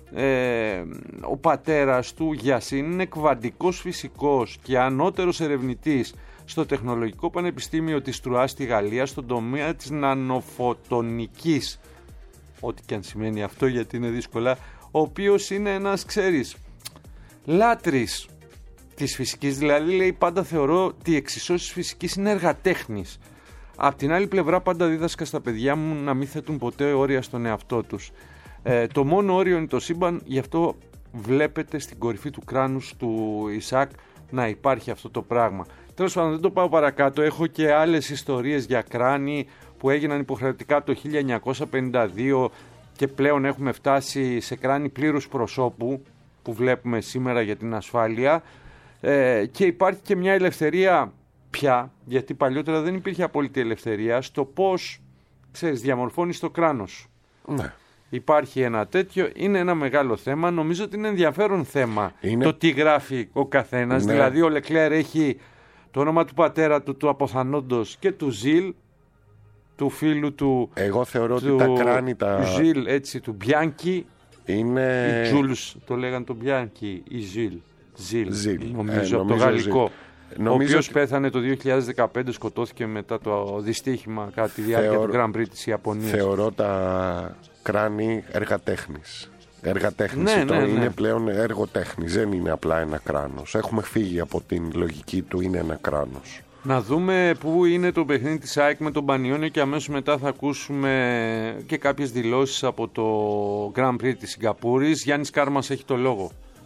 Ο πατέρας του Γιασίν είναι κβαντικός φυσικός και ανώτερος ερευνητής στο Τεχνολογικό Πανεπιστήμιο της Τρουά στη Γαλλία στον τομέα της νανοφωτονικής, ό,τι και αν σημαίνει αυτό γιατί είναι δύσκολα, ο οποίος είναι ένας, ξέρεις, λάτρης της φυσικής, δηλαδή λέει πάντα θεωρώ ότι οι εξισώσεις φυσικής είναι εργατέχνης. Απ' την άλλη πλευρά πάντα δίδασκα στα παιδιά μου να μην θέτουν ποτέ όρια στον εαυτό τους. Το μόνο όριο είναι το σύμπαν, γι' αυτό βλέπετε στην κορυφή του κράνους του Ισακ να υπάρχει αυτό το πράγμα. Τέλος πάντων, δεν το πάω παρακάτω, έχω και άλλες ιστορίες για κράνη που έγιναν υποχρεωτικά το 1952 και πλέον έχουμε φτάσει σε κράνη πλήρους προσώπου που βλέπουμε σήμερα για την ασφάλεια, και υπάρχει και μια ελευθερία πια, γιατί παλιότερα δεν υπήρχε απόλυτη ελευθερία στο πώς, ξέρεις, διαμορφώνεις το κράνος. Ναι. Υπάρχει ένα τέτοιο, είναι ένα μεγάλο θέμα, νομίζω ότι είναι ενδιαφέρον θέμα το τι γράφει ο καθένας, ναι. Δηλαδή ο Λεκλέρ έχει το όνομα του πατέρα του, του αποθανόντος και του Ζιλ, του φίλου του. Εγώ θεωρώ ότι τα κράνη του Ζιλ, έτσι, του Μπιάνκι είναι... ή Τζούλς το λέγαν το Μπιάνκι ή Ζιλ, νομίζω από το γαλλικό. Ο οποίος πέθανε το 2015, σκοτώθηκε μετά το δυστύχημα κατά τη διάρκεια του Grand Prix της Ιαπωνίας. Θεωρώ τα κράνη εργατέχνης. Είναι πλέον έργο τέχνης, δεν είναι απλά ένα κράνος. Έχουμε φύγει από την λογική του είναι ένα κράνος. Να δούμε πού είναι το παιχνίδι της ΑΕΚ με τον Πανιόνιο και αμέσως μετά θα ακούσουμε και κάποιες δηλώσεις από το Grand Prix της Σιγκαπούρης. Γιάννης Κάρμας έχει το λόγο.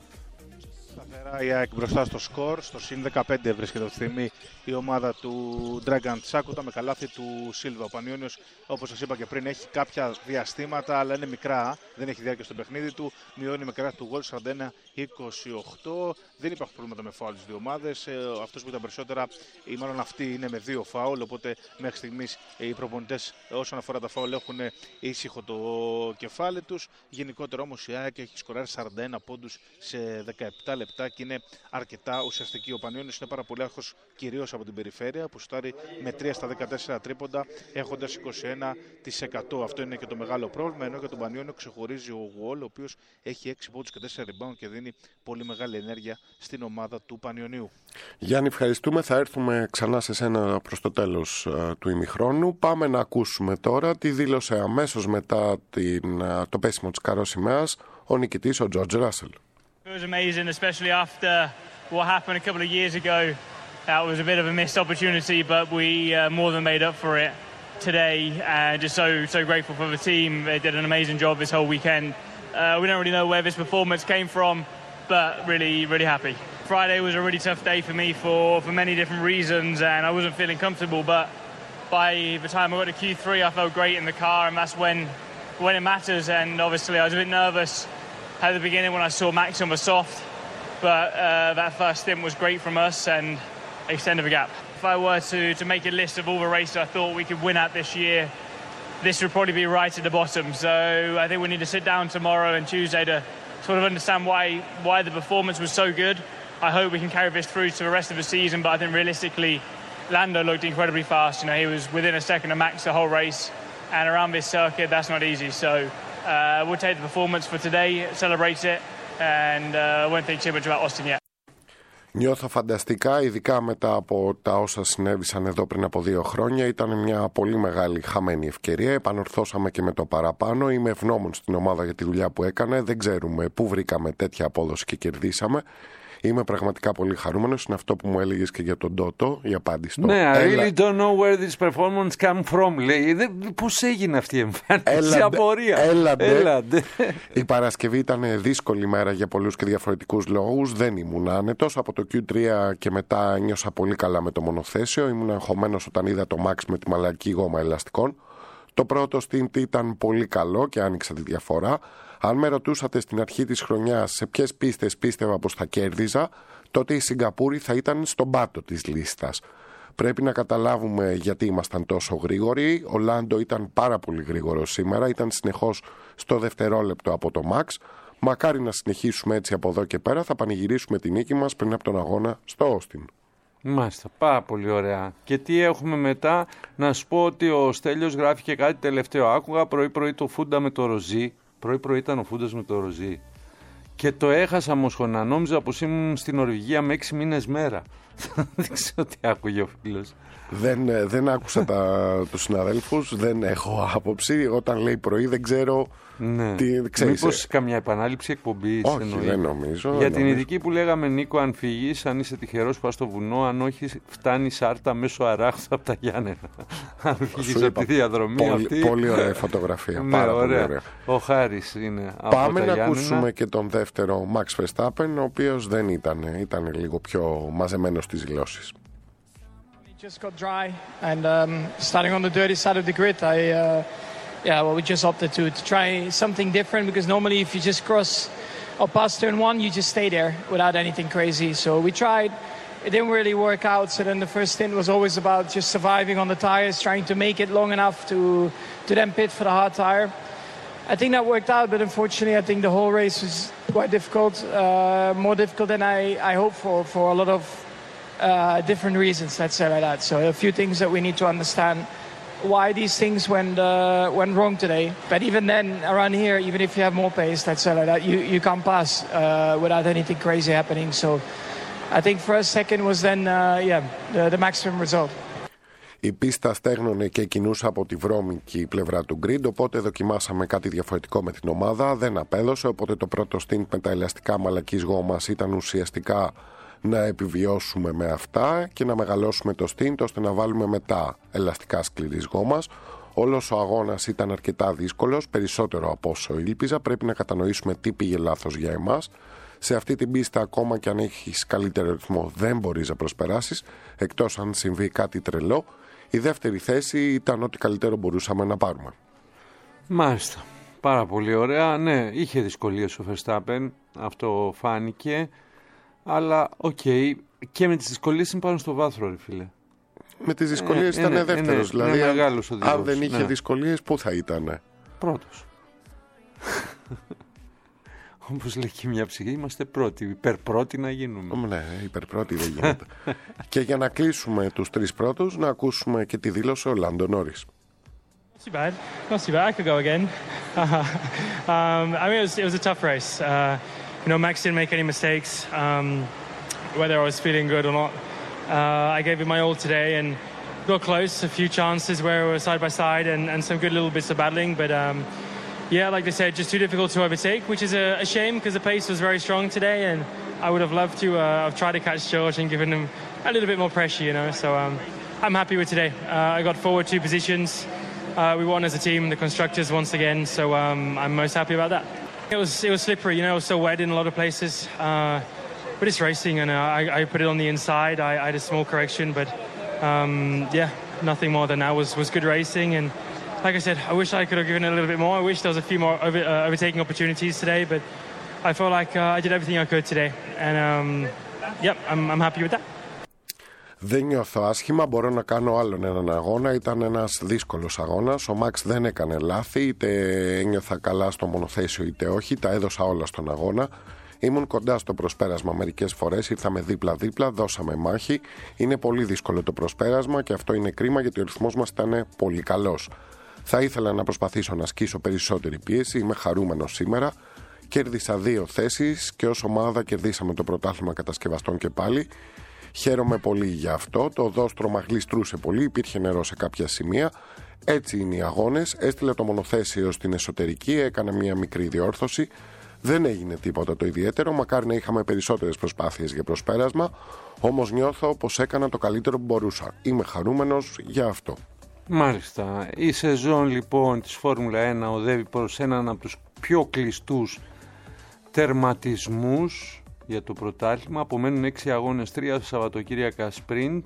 Η ΑΕΚ μπροστά στο σκορ, στο συν 15 βρίσκεται αυτή τη στιγμή η ομάδα του Dragan Τσάκουτα με καλάθι του Σίλβα. Ο Πανιόνιος, όπως σας είπα και πριν, έχει κάποια διαστήματα, αλλά είναι μικρά, δεν έχει διάρκεια στο παιχνίδι του. Μειώνει με κράτη του γκολ 41-28. Δεν υπάρχουν προβλήματα με φάουλ στις δύο ομάδες. Αυτός που ήταν περισσότερα, ή μάλλον αυτοί είναι με 2 φάουλ. Οπότε μέχρι στιγμής οι προπονητές όσον αφορά τα φάουλ έχουν ήσυχο το κεφάλι τους. Γενικότερα όμως η ΑΕΚ έχει σκοράρει 41 πόντους σε 17 λεπτά και είναι αρκετά ουσιαστική. Ο Πανιόνιος είναι πάρα πολύ άρχος, κυρίως από την περιφέρεια, που σουτάρει με 3 στα 14 τρίποντα, έχοντας 21%. Αυτό είναι και το μεγάλο πρόβλημα. Ενώ για τον Πανιόνιο ξεχωρίζει ο Γουόλ, ο οποίος έχει 6 πόντους και 4 rebound και δίνει πολύ μεγάλη ενέργεια στην ομάδα του Πανιονίου. Γιάννη, ευχαριστούμε. Θα έρθουμε ξανά σε σένα προς το τέλος του ημιχρόνου. Πάμε να ακούσουμε τώρα τι δήλωσε αμέσως μετά το πέσιμο της καρός σημαίας ο νικητής, ο George Russell. It was amazing, especially after what happened a couple of years ago. That was a bit of a missed opportunity, but we more than made up for it today. Just so grateful for the team. They did an amazing job this whole weekend. We don't really know where this performance came from, but really happy. Friday was a really tough day for me for many different reasons, and I wasn't feeling comfortable. But by the time I got to Q3, I felt great in the car, and that's when it matters. And obviously, I was a bit nervous at the beginning when I saw Max on the soft, but that first stint was great from us and extended the gap. If I were to make a list of all the races I thought we could win at this year, this would probably be right at the bottom. So I think we need to sit down tomorrow and Tuesday to sort of understand why the performance was so good. I hope we can carry this through to the rest of the season, but I think realistically, Lando looked incredibly fast. You know, he was within a second of Max the whole race, and around this circuit, that's not easy. So we'll take the performance for today, celebrate it, and won't think too much about Austin yet. Νιώθω φανταστικά, ειδικά μετά από τα όσα συνέβησαν εδώ πριν από 2 χρόνια. Ήταν μια πολύ μεγάλη χαμένη ευκαιρία. Επανορθώσαμε και με το παραπάνω. Είμαι ευγνώμων στην ομάδα για τη δουλειά που έκανε. Δεν ξέρουμε πού βρήκαμε τέτοια απόδοση και κερδίσαμε. Είμαι πραγματικά πολύ χαρούμενος. Είναι αυτό που μου έλεγες και για τον Ντότο, η απάντηση. Ναι, I really don't know where this performance come from. Λέει, πώς έγινε αυτή η εμφάνιση, απορία. Έλαντε. Η Παρασκευή ήταν δύσκολη μέρα για πολλούς και διαφορετικούς λόγους. Δεν ήμουν άνετος. Από το Q3 και μετά ένιωσα πολύ καλά με το μονοθέσιο. Ήμουν αγχωμένος όταν είδα το Max με τη μαλακή γόμα ελαστικών. Το πρώτο stint ήταν πολύ καλό και άνοιξα τη διαφορά. Αν με ρωτούσατε στην αρχή της χρονιάς σε ποιες πίστες πίστευα πως θα κέρδιζα, τότε η Σιγκαπούρη θα ήταν στον πάτο της λίστας. Πρέπει να καταλάβουμε γιατί ήμασταν τόσο γρήγοροι. Ο Λάντο ήταν πάρα πολύ γρήγορος σήμερα, ήταν συνεχώς στο δευτερόλεπτο από το Max. Μακάρι να συνεχίσουμε έτσι από εδώ και πέρα, θα πανηγυρίσουμε την νίκη μας πριν από τον αγώνα στο Όστιν. Μάλιστα, πάρα πολύ ωραία. Και τι έχουμε μετά? Να σου πω ότι ο Στέλιος γράφει και κάτι τελευταίο. Άκουγα πρωί-πρωί το Φούντα με το Ροζί. Πρωί-πρωί ήταν ο Φούντας με το Ροζί. Και το έχασα μοσχονά. Νόμιζα πως ήμουν στην Νορβηγία με 6 μήνες μέρα. Δεν ξέρω τι άκουγε ο φίλος. Δεν άκουσα τους συναδέλφους, δεν έχω άποψη. Όταν λέει πρωί δεν ξέρω. Ναι. Μήπως καμιά επανάληψη εκπομπή? Όχι, δεν νομίζω. Για την ειδική που λέγαμε, Νίκο, αν φύγεις, αν είσαι τυχερός, πας στο βουνό. Αν όχι, φτάνει σάρτα μέσω αράχθου από τα Γιάννενα. Αν φύγεις από τη διαδρομή αυτή. Πολύ ωραία φωτογραφία. Ναι, πάρα ωραία. πολύ ωραία. Ο Χάρης είναι από Πάμε τα να Γιάννενα. ακούσουμε και τον δεύτερο Max Verstappen, ο οποίος δεν ήταν λίγο πιο μαζεμένος στις δηλώσεις. Just got dry and starting on the dirty side of the grid, we just opted to try something different because normally if you just cross or pass turn one, you just stay there without anything crazy. So we tried. It didn't really work out. So then the first stint was always about just surviving on the tires, trying to make it long enough to then pit for the hard tire. I think that worked out, but unfortunately, I think the whole race was quite difficult, more difficult than I hoped for a lot of different reasons, let's say like that. So a few things that we need to understand why these things went wrong today. But even then, around here, even if you have more pace, let's say like that, you can't pass without anything crazy happening. So I think first, second was then, the maximum result. Η πίστα στέγνωνε και κινούσε από τη βρώμικη πλευρά του grid, οπότε δοκιμάσαμε κάτι διαφορετικό με την ομάδα. Δεν απέδωσε, οπότε το πρώτο stint με τα ελαστικά μαλακής γόμας ήταν ουσιαστικά να επιβιώσουμε με αυτά και να μεγαλώσουμε το stint ώστε να βάλουμε μετά ελαστικά σκληρής γόμας. Όλος ο αγώνας ήταν αρκετά δύσκολος, περισσότερο από όσο ήλπιζα. Πρέπει να κατανοήσουμε τι πήγε λάθος για εμάς. Σε αυτή την πίστα, ακόμα και αν έχεις καλύτερο ρυθμό, δεν μπορείς να προσπεράσεις, εκτός αν συμβεί κάτι τρελό. Η δεύτερη θέση ήταν ό,τι καλύτερο μπορούσαμε να πάρουμε. Μάλιστα. Πάρα πολύ ωραία. Ναι, είχε δυσκολίες ο Verstappen, αυτό φάνηκε. Αλλά, και με τις δυσκολίες είναι πάνω στο βάθρο, ρε φίλε. Με τις δυσκολίες ήταν δεύτερος. Δηλαδή, αν δεν είχε δυσκολίες, πού θα ήταν? Πρώτος. Όπως λέει και μια ψυχή, είμαστε πρώτοι. Υπερπρώτη να γίνουμε. Ναι, υπερπρώτη δεν γίνεται. Και για να κλείσουμε τους τρεις πρώτους, να ακούσουμε και τη δήλωση ο Λάντο Νόρις. Not too bad. Not too bad. I could go again. I mean, it was a tough race. Max didn't make any mistakes. Whether I was feeling good or not, I gave it my all today and got close. A few chances where we were side by side and some good little bits of battling, but like they said, just too difficult to overtake, which is a shame because the pace was very strong today, and I would have loved to have tried to catch George and given him a little bit more pressure, So I'm happy with today. I got forward 2 positions. We won as a team, the constructors once again, so I'm most happy about that. It was slippery, it was so wet in a lot of places, but it's racing, and I put it on the inside. I had a small correction, but nothing more than that. Was good racing, and like I said, I wish I could have given it a little bit more. I wish there was a few more overtaking opportunities today, but I felt like I did everything I could today, and I'm happy with that. Δεν νιώθω άσχημα, μπορώ να κάνω άλλον έναν αγώνα. Ήταν ένας δύσκολος αγώνας. Ο Μαξ δεν έκανε λάθη, είτε ένιωθα καλά στο μονοθέσιο είτε όχι. Τα έδωσα όλα στον αγώνα. Ήμουν κοντά στο προσπέρασμα μερικές φορές, ήρθαμε δίπλα-δίπλα, δώσαμε μάχη. Είναι πολύ δύσκολο το προσπέρασμα και αυτό είναι κρίμα γιατί ο ρυθμός μας ήταν πολύ καλός. Θα ήθελα να προσπαθήσω να ασκήσω περισσότερη πίεση. Είμαι χαρούμενος σήμερα. Κέρδισα 2 θέσεις και ως ομάδα κερδίσαμε το πρωτάθλημα κατασκευαστών και πάλι. Χαίρομαι πολύ για αυτό. Το οδόστρωμα γλιστρούσε πολύ, υπήρχε νερό σε κάποια σημεία. Έτσι είναι οι αγώνες. Έστειλε το μονοθέσιο στην εσωτερική, έκανα μια μικρή διόρθωση. Δεν έγινε τίποτα το ιδιαίτερο, μακάρι να είχαμε περισσότερες προσπάθειες για προσπέρασμα, όμως νιώθω πως έκανα το καλύτερο που μπορούσα. Είμαι χαρούμενος για αυτό. Μάλιστα. Η σεζόν λοιπόν της Φόρμουλα 1 οδεύει προς έναν από τους πιο κλειστούς τερματισμούς για το πρωτάθλημα. Απομένουν 6 αγώνες, 3 Σαββατοκύριακα sprint.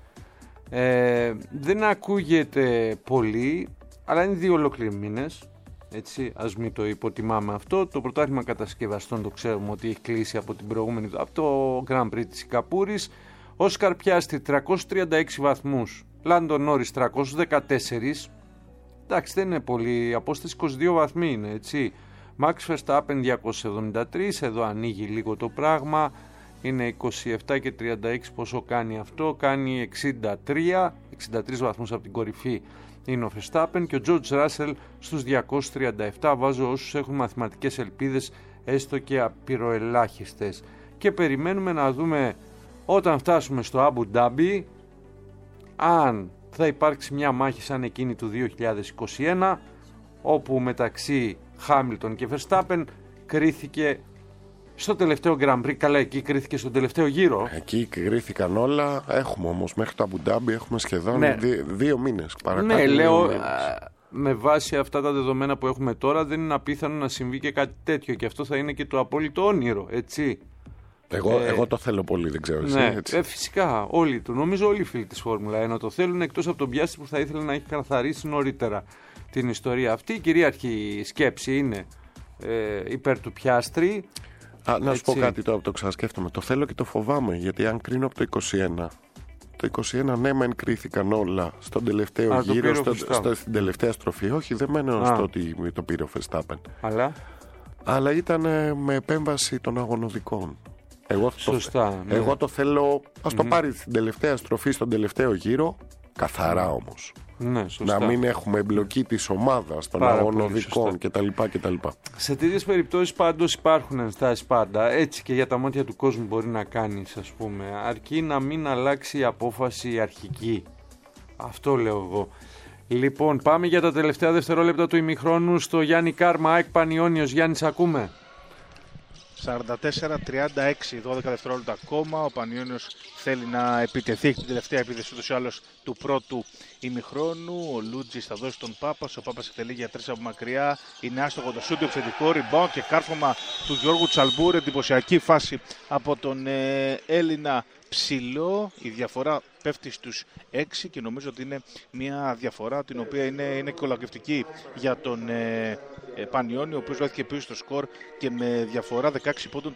Δεν ακούγεται πολύ, αλλά είναι 2 ολόκληροι μήνες. Έτσι, ας μην το υποτιμάμε αυτό. Το πρωτάθλημα κατασκευαστών το ξέρουμε ότι έχει κλείσει από την προηγούμενη, από το Grand Prix της Σιγκαπούρης. Όσκαρ Πιάστρι 336 βαθμούς, Λάντο Νόρις 314. Εντάξει, δεν είναι πολύ, απόσταση 22 βαθμοί είναι, έτσι. Max Verstappen 273, εδώ ανοίγει λίγο το πράγμα. Είναι 27 και 36, πόσο κάνει αυτό? Κάνει 63 βαθμούς από την κορυφή είναι ο Verstappen, και ο George Russell στους 237. Βάζω όσους έχουν μαθηματικές ελπίδες, έστω και απειροελάχιστες. Και περιμένουμε να δούμε όταν φτάσουμε στο Abu Dhabi αν θα υπάρξει μια μάχη σαν εκείνη του 2021, όπου μεταξύ Hamilton και Verstappen κρίθηκε στο τελευταίο Grand Prix. Καλά, εκεί κρίθηκε στον τελευταίο γύρο. Εκεί κρίθηκαν όλα. Έχουμε όμως μέχρι το Abu Dhabi έχουμε σχεδόν 2 μήνες. Ναι, λέω με βάση αυτά τα δεδομένα που έχουμε τώρα δεν είναι απίθανο να συμβεί και κάτι τέτοιο, και αυτό θα είναι και το απόλυτο όνειρο, έτσι. Εγώ το θέλω πολύ, δεν ξέρω εσύ. Ναι, φυσικά όλοι του. Νομίζω όλοι οι φίλοι της Φόρμουλα 1 το θέλουν, εκτός από τον Πιάστρι που θα ήθελε να έχει καθαρίσει νωρίτερα την ιστορία αυτή. Η κυρίαρχη σκέψη είναι υπέρ του Πιάστρι. Να σου πω κάτι τώρα που το ξανασκέφτομαι. Το θέλω και το φοβάμαι, γιατί αν κρίνω από το 21. Το 21 ναι, μεν κρίθηκαν όλα στον τελευταίο γύρο, στην τελευταία στροφή. Όχι, δεν μένω στο ότι το πήρε ο Verstappen. Αλλά ήταν με επέμβαση των αγωνοδικών. Εγώ το θέλω. Ας το πάρει στην τελευταία στροφή, στον τελευταίο γύρο, καθαρά όμως. Ναι, να μην έχουμε εμπλοκή της ομάδας, των αγωνοδικών κτλ. Σε τέτοιες περιπτώσεις πάντως υπάρχουν ενστάσεις πάντα. Έτσι και για τα μάτια του κόσμου μπορεί να κάνεις, ας πούμε, αρκεί να μην αλλάξει η απόφαση αρχική. Αυτό λέω εγώ. Λοιπόν, πάμε για τα τελευταία δευτερόλεπτα του ημιχρόνου στο Γιάννη Κάρμα, ΑΕΚ Πανιώνιος. Γιάννη, ακούμε. 44-36, 12 δευτερόλεπτα ακόμα. Ο Πανιώνιος θέλει να επιτεθεί, την τελευταία επίθεση ούτως ή άλλως του πρώτου ημιχρόνου. Ο Λούτζης θα δώσει τον Πάπας. Ο Πάπας εκτελεί για 3 από μακριά. Είναι άστοχο το σούτ, επιθετικό rebound και κάρφωμα του Γιώργου Τσαλμπούρ. Εντυπωσιακή φάση από τον Έλληνα ψηλό. Η διαφορά πέφτει στους 6 και νομίζω ότι είναι μια διαφορά την οποία είναι κολακευτική για τον Πανιώνη, ο οποίος βρέθηκε πίσω στο σκορ και με διαφορά 16 πόντων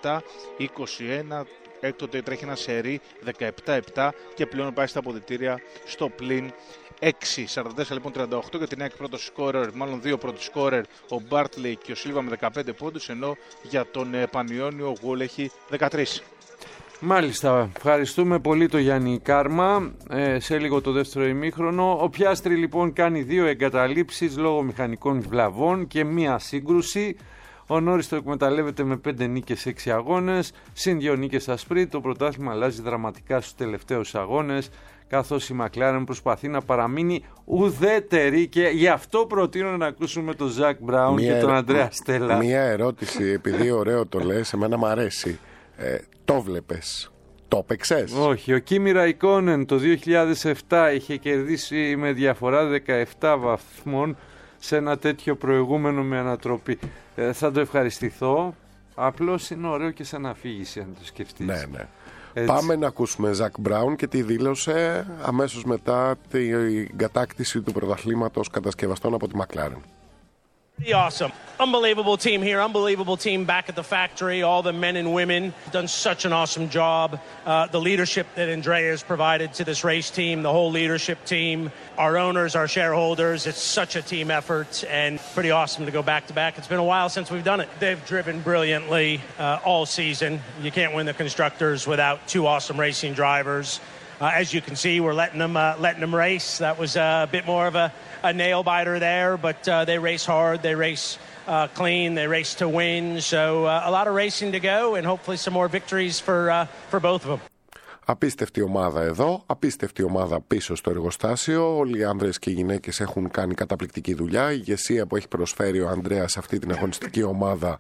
37-21. Έκτοτε τρέχει ένα σερί 17-7 και πλέον πάει στα αποδυτήρια στο πλην 6. 44 λοιπόν 38 για την ΑΕΚ πρώτο σκόρερ, μάλλον 2 πρώτοι σκόρερ, ο Μπάρτλεϊ και ο Σίλβα με 15 πόντους, ενώ για τον Πανιώνιο ο Γουόλ έχει 13. Μάλιστα, ευχαριστούμε πολύ το Γιάννη Κάρμα. Σε λίγο το δεύτερο ημίχρονο. Ο Πιάστρι λοιπόν κάνει 2 εγκαταλείψεις λόγω μηχανικών βλαβών και μία σύγκρουση. Ο Νόρις το εκμεταλλεύεται με 5 νίκες σε 6 αγώνες, συν 2 νίκες στα σπριτ. Το πρωτάθλημα αλλάζει δραματικά στους τελευταίους αγώνες, καθώς η Μακλάρεν προσπαθεί να παραμείνει ουδέτερη, και γι' αυτό προτείνω να ακούσουμε τον Ζακ Μπράουν και τον Αντρέα Στέλλα. Μία ερώτηση, επειδή ωραίο το λες, εμένα μου αρέσει. Το βλέπες, το έπαιξες? Όχι, ο Κίμι Ραϊκόνεν το 2007 είχε κερδίσει με διαφορά 17 βαθμών σε ένα τέτοιο προηγούμενο με ανατροπή. Θα το ευχαριστηθώ. Απλώς είναι ωραίο και σαν αφήγηση, αν το σκεφτείς. Ναι. Έτσι. Πάμε να ακούσουμε Ζακ Μπράουν και τι δήλωσε αμέσως μετά την κατάκτηση του πρωταθλήματος κατασκευαστών από τη Μακλάρεν. Awesome. Unbelievable team here, unbelievable team back at the factory. All the men and women have done such an awesome job. The leadership that Andrea has provided to this race team, the whole leadership team, our owners, our shareholders, it's such a team effort and pretty awesome to go back to back. It's been a while since we've done it. They've driven brilliantly all season. You can't win the constructors without 2 awesome racing drivers. As you can see, we're letting them race. That was a bit more of a nail biter there, but they race hard, they race clean, they race to win. So a lot of racing to go and hopefully some more victories for both of them. Απίστευτη ομάδα εδώ, απίστευτη ομάδα πίσω στο εργοστάσιο. Όλοι οι άνδρες και οι γυναίκες έχουν κάνει καταπληκτική δουλειά. Η ηγεσία που έχει προσφέρει ο Ανδρέας σε αυτή την αγωνιστική ομάδα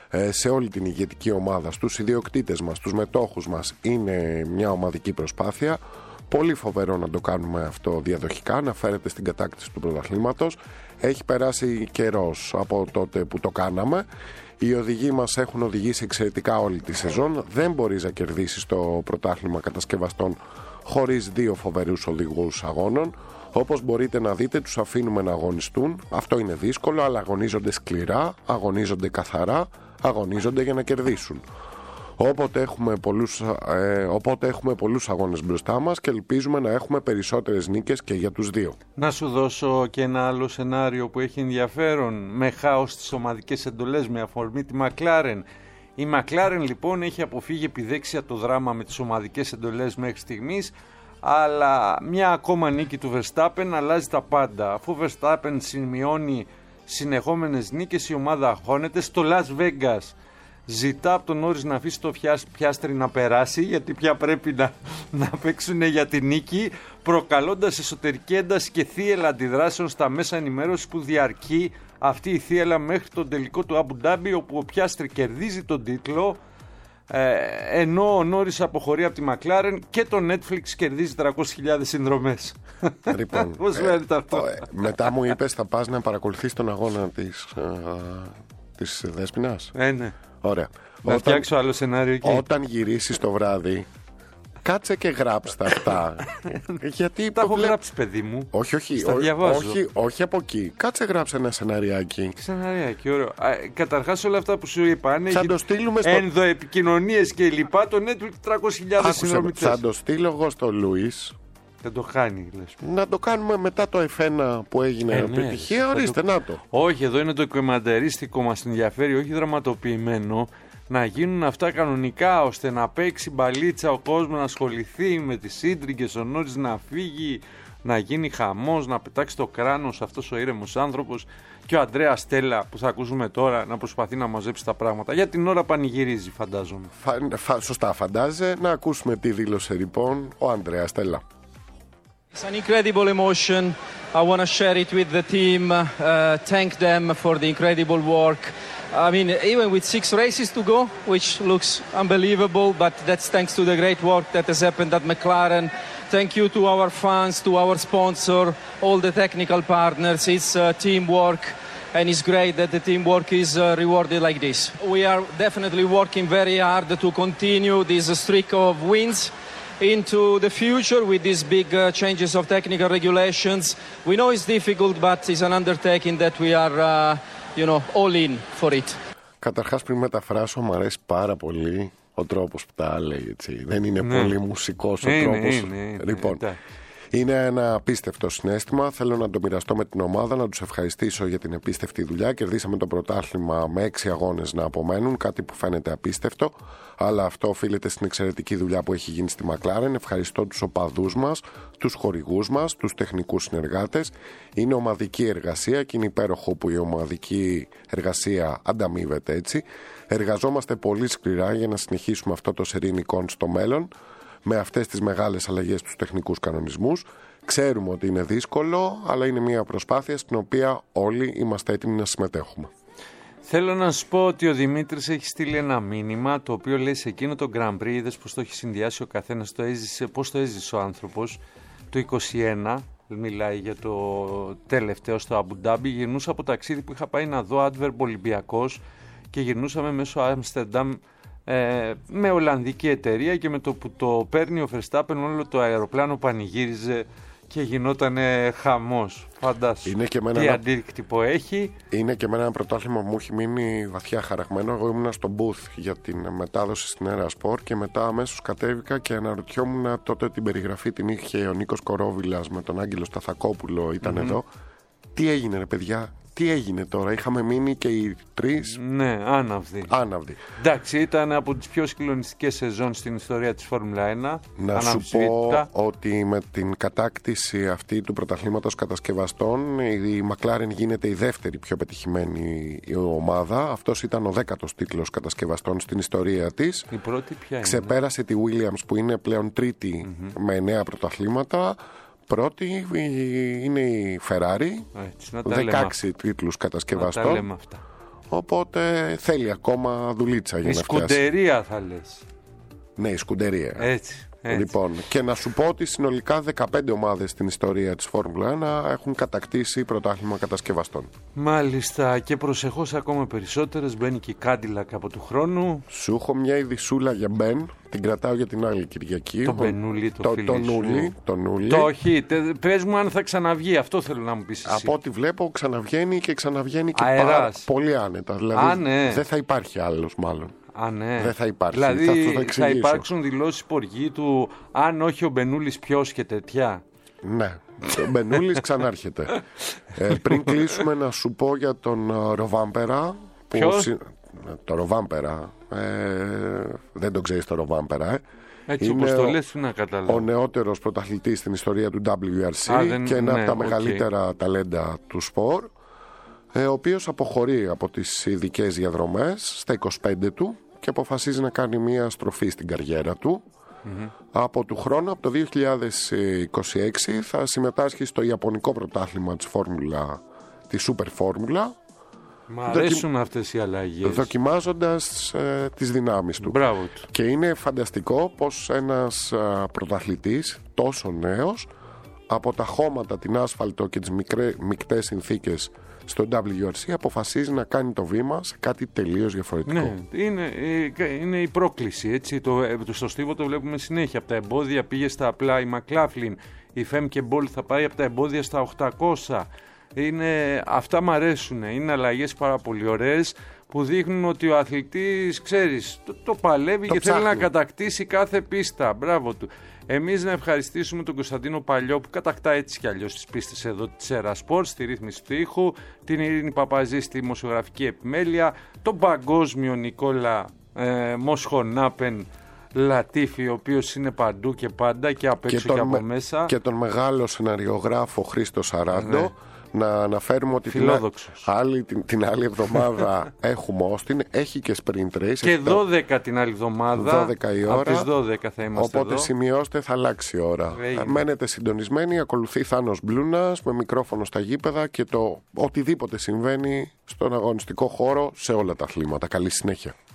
σε όλη την ηγετική ομάδα, στους ιδιοκτήτες μας, στους μετόχους μας. Είναι μια ομαδική προσπάθεια. Πολύ φοβερό να το κάνουμε αυτό διαδοχικά, να φέρεται στην κατάκτηση του πρωταθλήματος. Έχει περάσει καιρός από τότε που το κάναμε. Οι οδηγοί μας έχουν οδηγήσει εξαιρετικά όλη τη σεζόν. Δεν μπορείς να κερδίσεις το πρωτάθλημα κατασκευαστών χωρίς δύο φοβερούς οδηγούς αγώνων. Όπως μπορείτε να δείτε, τους αφήνουμε να αγωνιστούν. Αυτό είναι δύσκολο, αλλά αγωνίζονται σκληρά, αγωνίζονται καθαρά, αγωνίζονται για να κερδίσουν. Οπότε έχουμε πολλούς αγώνες μπροστά μας και ελπίζουμε να έχουμε περισσότερες νίκες και για τους δύο. Να σου δώσω και ένα άλλο σενάριο που έχει ενδιαφέρον, με χάος στις ομαδικές εντολές, με αφορμή τη McLaren. Η McLaren λοιπόν έχει αποφύγει επιδέξια το δράμα με τις ομαδικές εντολές μέχρι στιγμής, αλλά μια ακόμα νίκη του Verstappen αλλάζει τα πάντα. Αφού ο Verstappen σημειώνει συνεχόμενες νίκες, η ομάδα αγχώνεται. Στο Las Vegas ζητά από τον Norris να αφήσει το πιάστρι να περάσει, γιατί πια πρέπει να παίξουν για τη νίκη, προκαλώντας εσωτερική ένταση και θύελλα αντιδράσεων στα μέσα ενημέρωσης που διαρκεί αυτή η θύελλα μέχρι τον τελικό του Αμπου Ντάμπι, όπου ο Πιάστρι κερδίζει τον τίτλο, ενώ ο Νόρις αποχωρεί από τη McLaren και το Netflix κερδίζει 300.000 συνδρομές. Λοιπόν, πώς φαίνεται αυτό? Μετά μου είπες θα πας να παρακολουθείς τον αγώνα της Δέσποινας. Ναι. Ωραία. Να φτιάξω άλλο σενάριο εκεί. Όταν γυρίσεις το βράδυ, κάτσε και γράψτε τα αυτά. Γιατί τα έχω γράψει, παιδί μου. Όχι από εκεί. Κάτσε γράψε ένα σεναριάκι. Σεναριάκι, ωραίο. Καταρχάς όλα αυτά που σου είπα, αν έχει ενδοεπικοινωνίες και λοιπά, το Netflix 300.000 συνδρομητές. Θα το στείλω εγώ στο Λούις. Δεν το κάνει, λες. Να το κάνουμε μετά το F1 που έγινε επιτυχία. Ναι, ορίστε, να το. Όχι, εδώ είναι το κομμαντερίστικο, μας ενδιαφέρει, όχι δραματοποιημένο. Να γίνουν αυτά κανονικά, ώστε να παίξει μπαλίτσα ο κόσμος, να ασχοληθεί με τις ίντριγκες, ο Νόρις να φύγει, να γίνει χαμός, να πετάξει το κράνος αυτός ο ήρεμος άνθρωπος, και ο Αντρέα Στέλλα που θα ακούσουμε τώρα να προσπαθεί να μαζέψει τα πράγματα. Για την ώρα πανηγυρίζει, φαντάζομαι. Σωστά φαντάζε. Να ακούσουμε τι δήλωσε λοιπόν ο Αντρέα Στέλλα. It's an incredible emotion. I want to share it with the team, thank them for the incredible work. I mean, even with 6 races to go, which looks unbelievable, but that's thanks to the great work that has happened at McLaren. Thank you to our fans, to our sponsor, all the technical partners. It's teamwork, and it's great that the teamwork is rewarded like this. We are definitely working very hard to continue this streak of wins into the future with these big changes of technical regulations. We know it's difficult, but it's an undertaking that we are, all in for it. Καταρχάς, πριν μεταφράσω, μου αρέσει πάρα πολύ ο τρόπος που τα λέει, έτσι. Δεν είναι πολύ μουσικός ο τρόπος. Λοιπόν, είναι ένα απίστευτο συναίσθημα. Θέλω να το μοιραστώ με την ομάδα, να τους ευχαριστήσω για την απίστευτη δουλειά. Κερδίσαμε το πρωτάθλημα με 6 αγώνες να απομένουν, κάτι που φαίνεται απίστευτο. Αλλά αυτό οφείλεται στην εξαιρετική δουλειά που έχει γίνει στη McLaren. Ευχαριστώ τους οπαδούς μας, τους χορηγούς μας, τους τεχνικούς συνεργάτες. Είναι ομαδική εργασία και είναι υπέροχο που η ομαδική εργασία ανταμείβεται έτσι. Εργαζόμαστε πολύ σκληρά για να συνεχίσουμε αυτό το σερί νικών στο μέλλον, με αυτές τις μεγάλες αλλαγές στους τεχνικούς κανονισμούς. Ξέρουμε ότι είναι δύσκολο, αλλά είναι μια προσπάθεια στην οποία όλοι είμαστε έτοιμοι να συμμετέχουμε. Θέλω να σου πω ότι ο Δημήτρης έχει στείλει ένα μήνυμα, το οποίο λέει σε εκείνο το Grand Prix, είδες πώς το έχει συνδυάσει ο καθένας, πώς το έζησε ο άνθρωπος, το 21, μιλάει για το τελευταίο στο Αμπου Ντάμπι. Γυρνούσα από ταξίδι που είχα πάει να δω Adverb Ολυμπιακός και γυρνούσαμε μέσω Άμστερνταμ με ολλανδική εταιρεία, και με το που το παίρνει ο Verstappen όλο το αεροπλάνο πανηγύριζε και γινόταν χαμός. Φαντάσου τι αντίκτυπο έχει. Είναι και εμένα ένα πρωτάθλημα που μου έχει μείνει βαθιά χαραγμένο. Εγώ ήμουν στο booth για την μετάδοση στην Aerosport και μετά αμέσως κατέβηκα και αναρωτιόμουν, τότε την περιγραφή την είχε ο Νίκος Κορόβιλας με τον Άγγελο Σταθακόπουλο, ήταν εδώ. Τι έγινε ρε παιδιά, τι έγινε τώρα, είχαμε μείνει και οι τρεις. Ναι, άναυδοι. Εντάξει, ήταν από τις πιο συγκλονιστικές σεζόν στην ιστορία της Φόρμουλα 1. Να σου πω ότι με την κατάκτηση αυτή του πρωταθλήματος κατασκευαστών, η McLaren γίνεται η δεύτερη πιο πετυχημένη ομάδα. Αυτός ήταν ο 10ος τίτλος κατασκευαστών στην ιστορία της. Η πρώτη ποια είναι? Ξεπέρασε τη Williams που είναι πλέον τρίτη με 9 πρωταθλήματα. Πρώτη είναι η Ferrari, 16 τίτλους κατασκευαστών. Οπότε θέλει ακόμα δουλίτσα για να φτιάσει. Η σκουντερία θα λες. Ναι, η σκουντερία. Έτσι. Λοιπόν, και να σου πω ότι συνολικά 15 ομάδες στην ιστορία της Φόρμουλα 1 έχουν κατακτήσει πρωτάθλημα κατασκευαστών. Μάλιστα, και προσεχώς ακόμα περισσότερες. Μπαίνει και η Κάντιλακ από του χρόνου. Σου έχω μια ειδισούλα για Μπεν, την κρατάω για την άλλη Κυριακή. Το Μπενούλι, το φίλι σου. Το Νούλι. Το όχι, πες μου αν θα ξαναβγεί, αυτό θέλω να μου πεις εσύ. Από ό,τι βλέπω ξαναβγαίνει και πολύ άνετα. Δηλαδή ναι. δεν θα υπάρχει άλλος μάλλον. Ναι. Δεν θα υπάρχει. Δηλαδή θα υπάρξουν δηλώσεις υπουργοί του, αν όχι ο Μπενούλης ποιος και τέτοια. Ναι, ο Μπενούλης ξανάρχεται. Πριν κλείσουμε να σου πω για τον Ροβάμπερα. Ποιος? Το Ροβάμπερα. Δεν τον ξέρεις το Ροβάμπερα, Έτσι όπως το λες, να καταλάβω. Ο νεότερος πρωταθλητής στην ιστορία του WRC και ένα από τα μεγαλύτερα ταλέντα του σπορ. Ο οποίος αποχωρεί από τις ειδικές διαδρομές στα 25 του και αποφασίζει να κάνει μια στροφή στην καριέρα του. Από του χρόνου, από το 2026, θα συμμετάσχει στο Ιαπωνικό πρωτάθλημα της Φόρμουλα, τη Super Φόρμουλα. Μ' αρέσουν αυτές οι αλλαγές. Δοκιμάζοντας τις δυνάμεις του. Μπράβο του. Και είναι φανταστικό πως ένας πρωταθλητής τόσο νέος, από τα χώματα, την άσφαλτο και τις μικτές συνθήκες στο WRC, αποφασίζει να κάνει το βήμα σε κάτι τελείως διαφορετικό. Ναι, είναι η πρόκληση, έτσι. Στο στίβο το βλέπουμε συνέχεια. Από τα εμπόδια πήγε στα απλά η Μακλάφλιν, η Φεμ και Μπολ θα πάει από τα εμπόδια στα 800. Αυτά μ' αρέσουν. Είναι αλλαγές πάρα πολύ ωραίες που δείχνουν ότι ο αθλητής, ξέρεις, το παλεύει και ψάχνει. θέλει να κατακτήσει κάθε πίστα. Μπράβο του. Εμείς να ευχαριστήσουμε τον Κωνσταντίνο Παλιό που κατακτά έτσι κι αλλιώς τις πίστες εδώ της Έρα Σπορτ, στη ρύθμιση του ήχου, την Ειρήνη Παπαζή στη δημοσιογραφική επιμέλεια, τον παγκόσμιο Νικόλα Μοσχονάπεν Λατίφη, ο οποίος είναι παντού και πάντα και απ' έξω και από μέσα. Και τον μεγάλο σεναριογράφο Χρήστο Σαράντο. Ναι. Να αναφέρουμε ότι την άλλη εβδομάδα έχουμε Όστιν, έχει και sprint race. Και 12 την άλλη εβδομάδα. 12 η ώρα. Από τις 12 θα είμαστε οπότε εδώ. σημειώστε, θα αλλάξει η ώρα. Μένετε συντονισμένοι, ακολουθεί Θάνος Μπλούνας με μικρόφωνο στα γήπεδα και το οτιδήποτε συμβαίνει στον αγωνιστικό χώρο σε όλα τα αθλήματα. Καλή συνέχεια.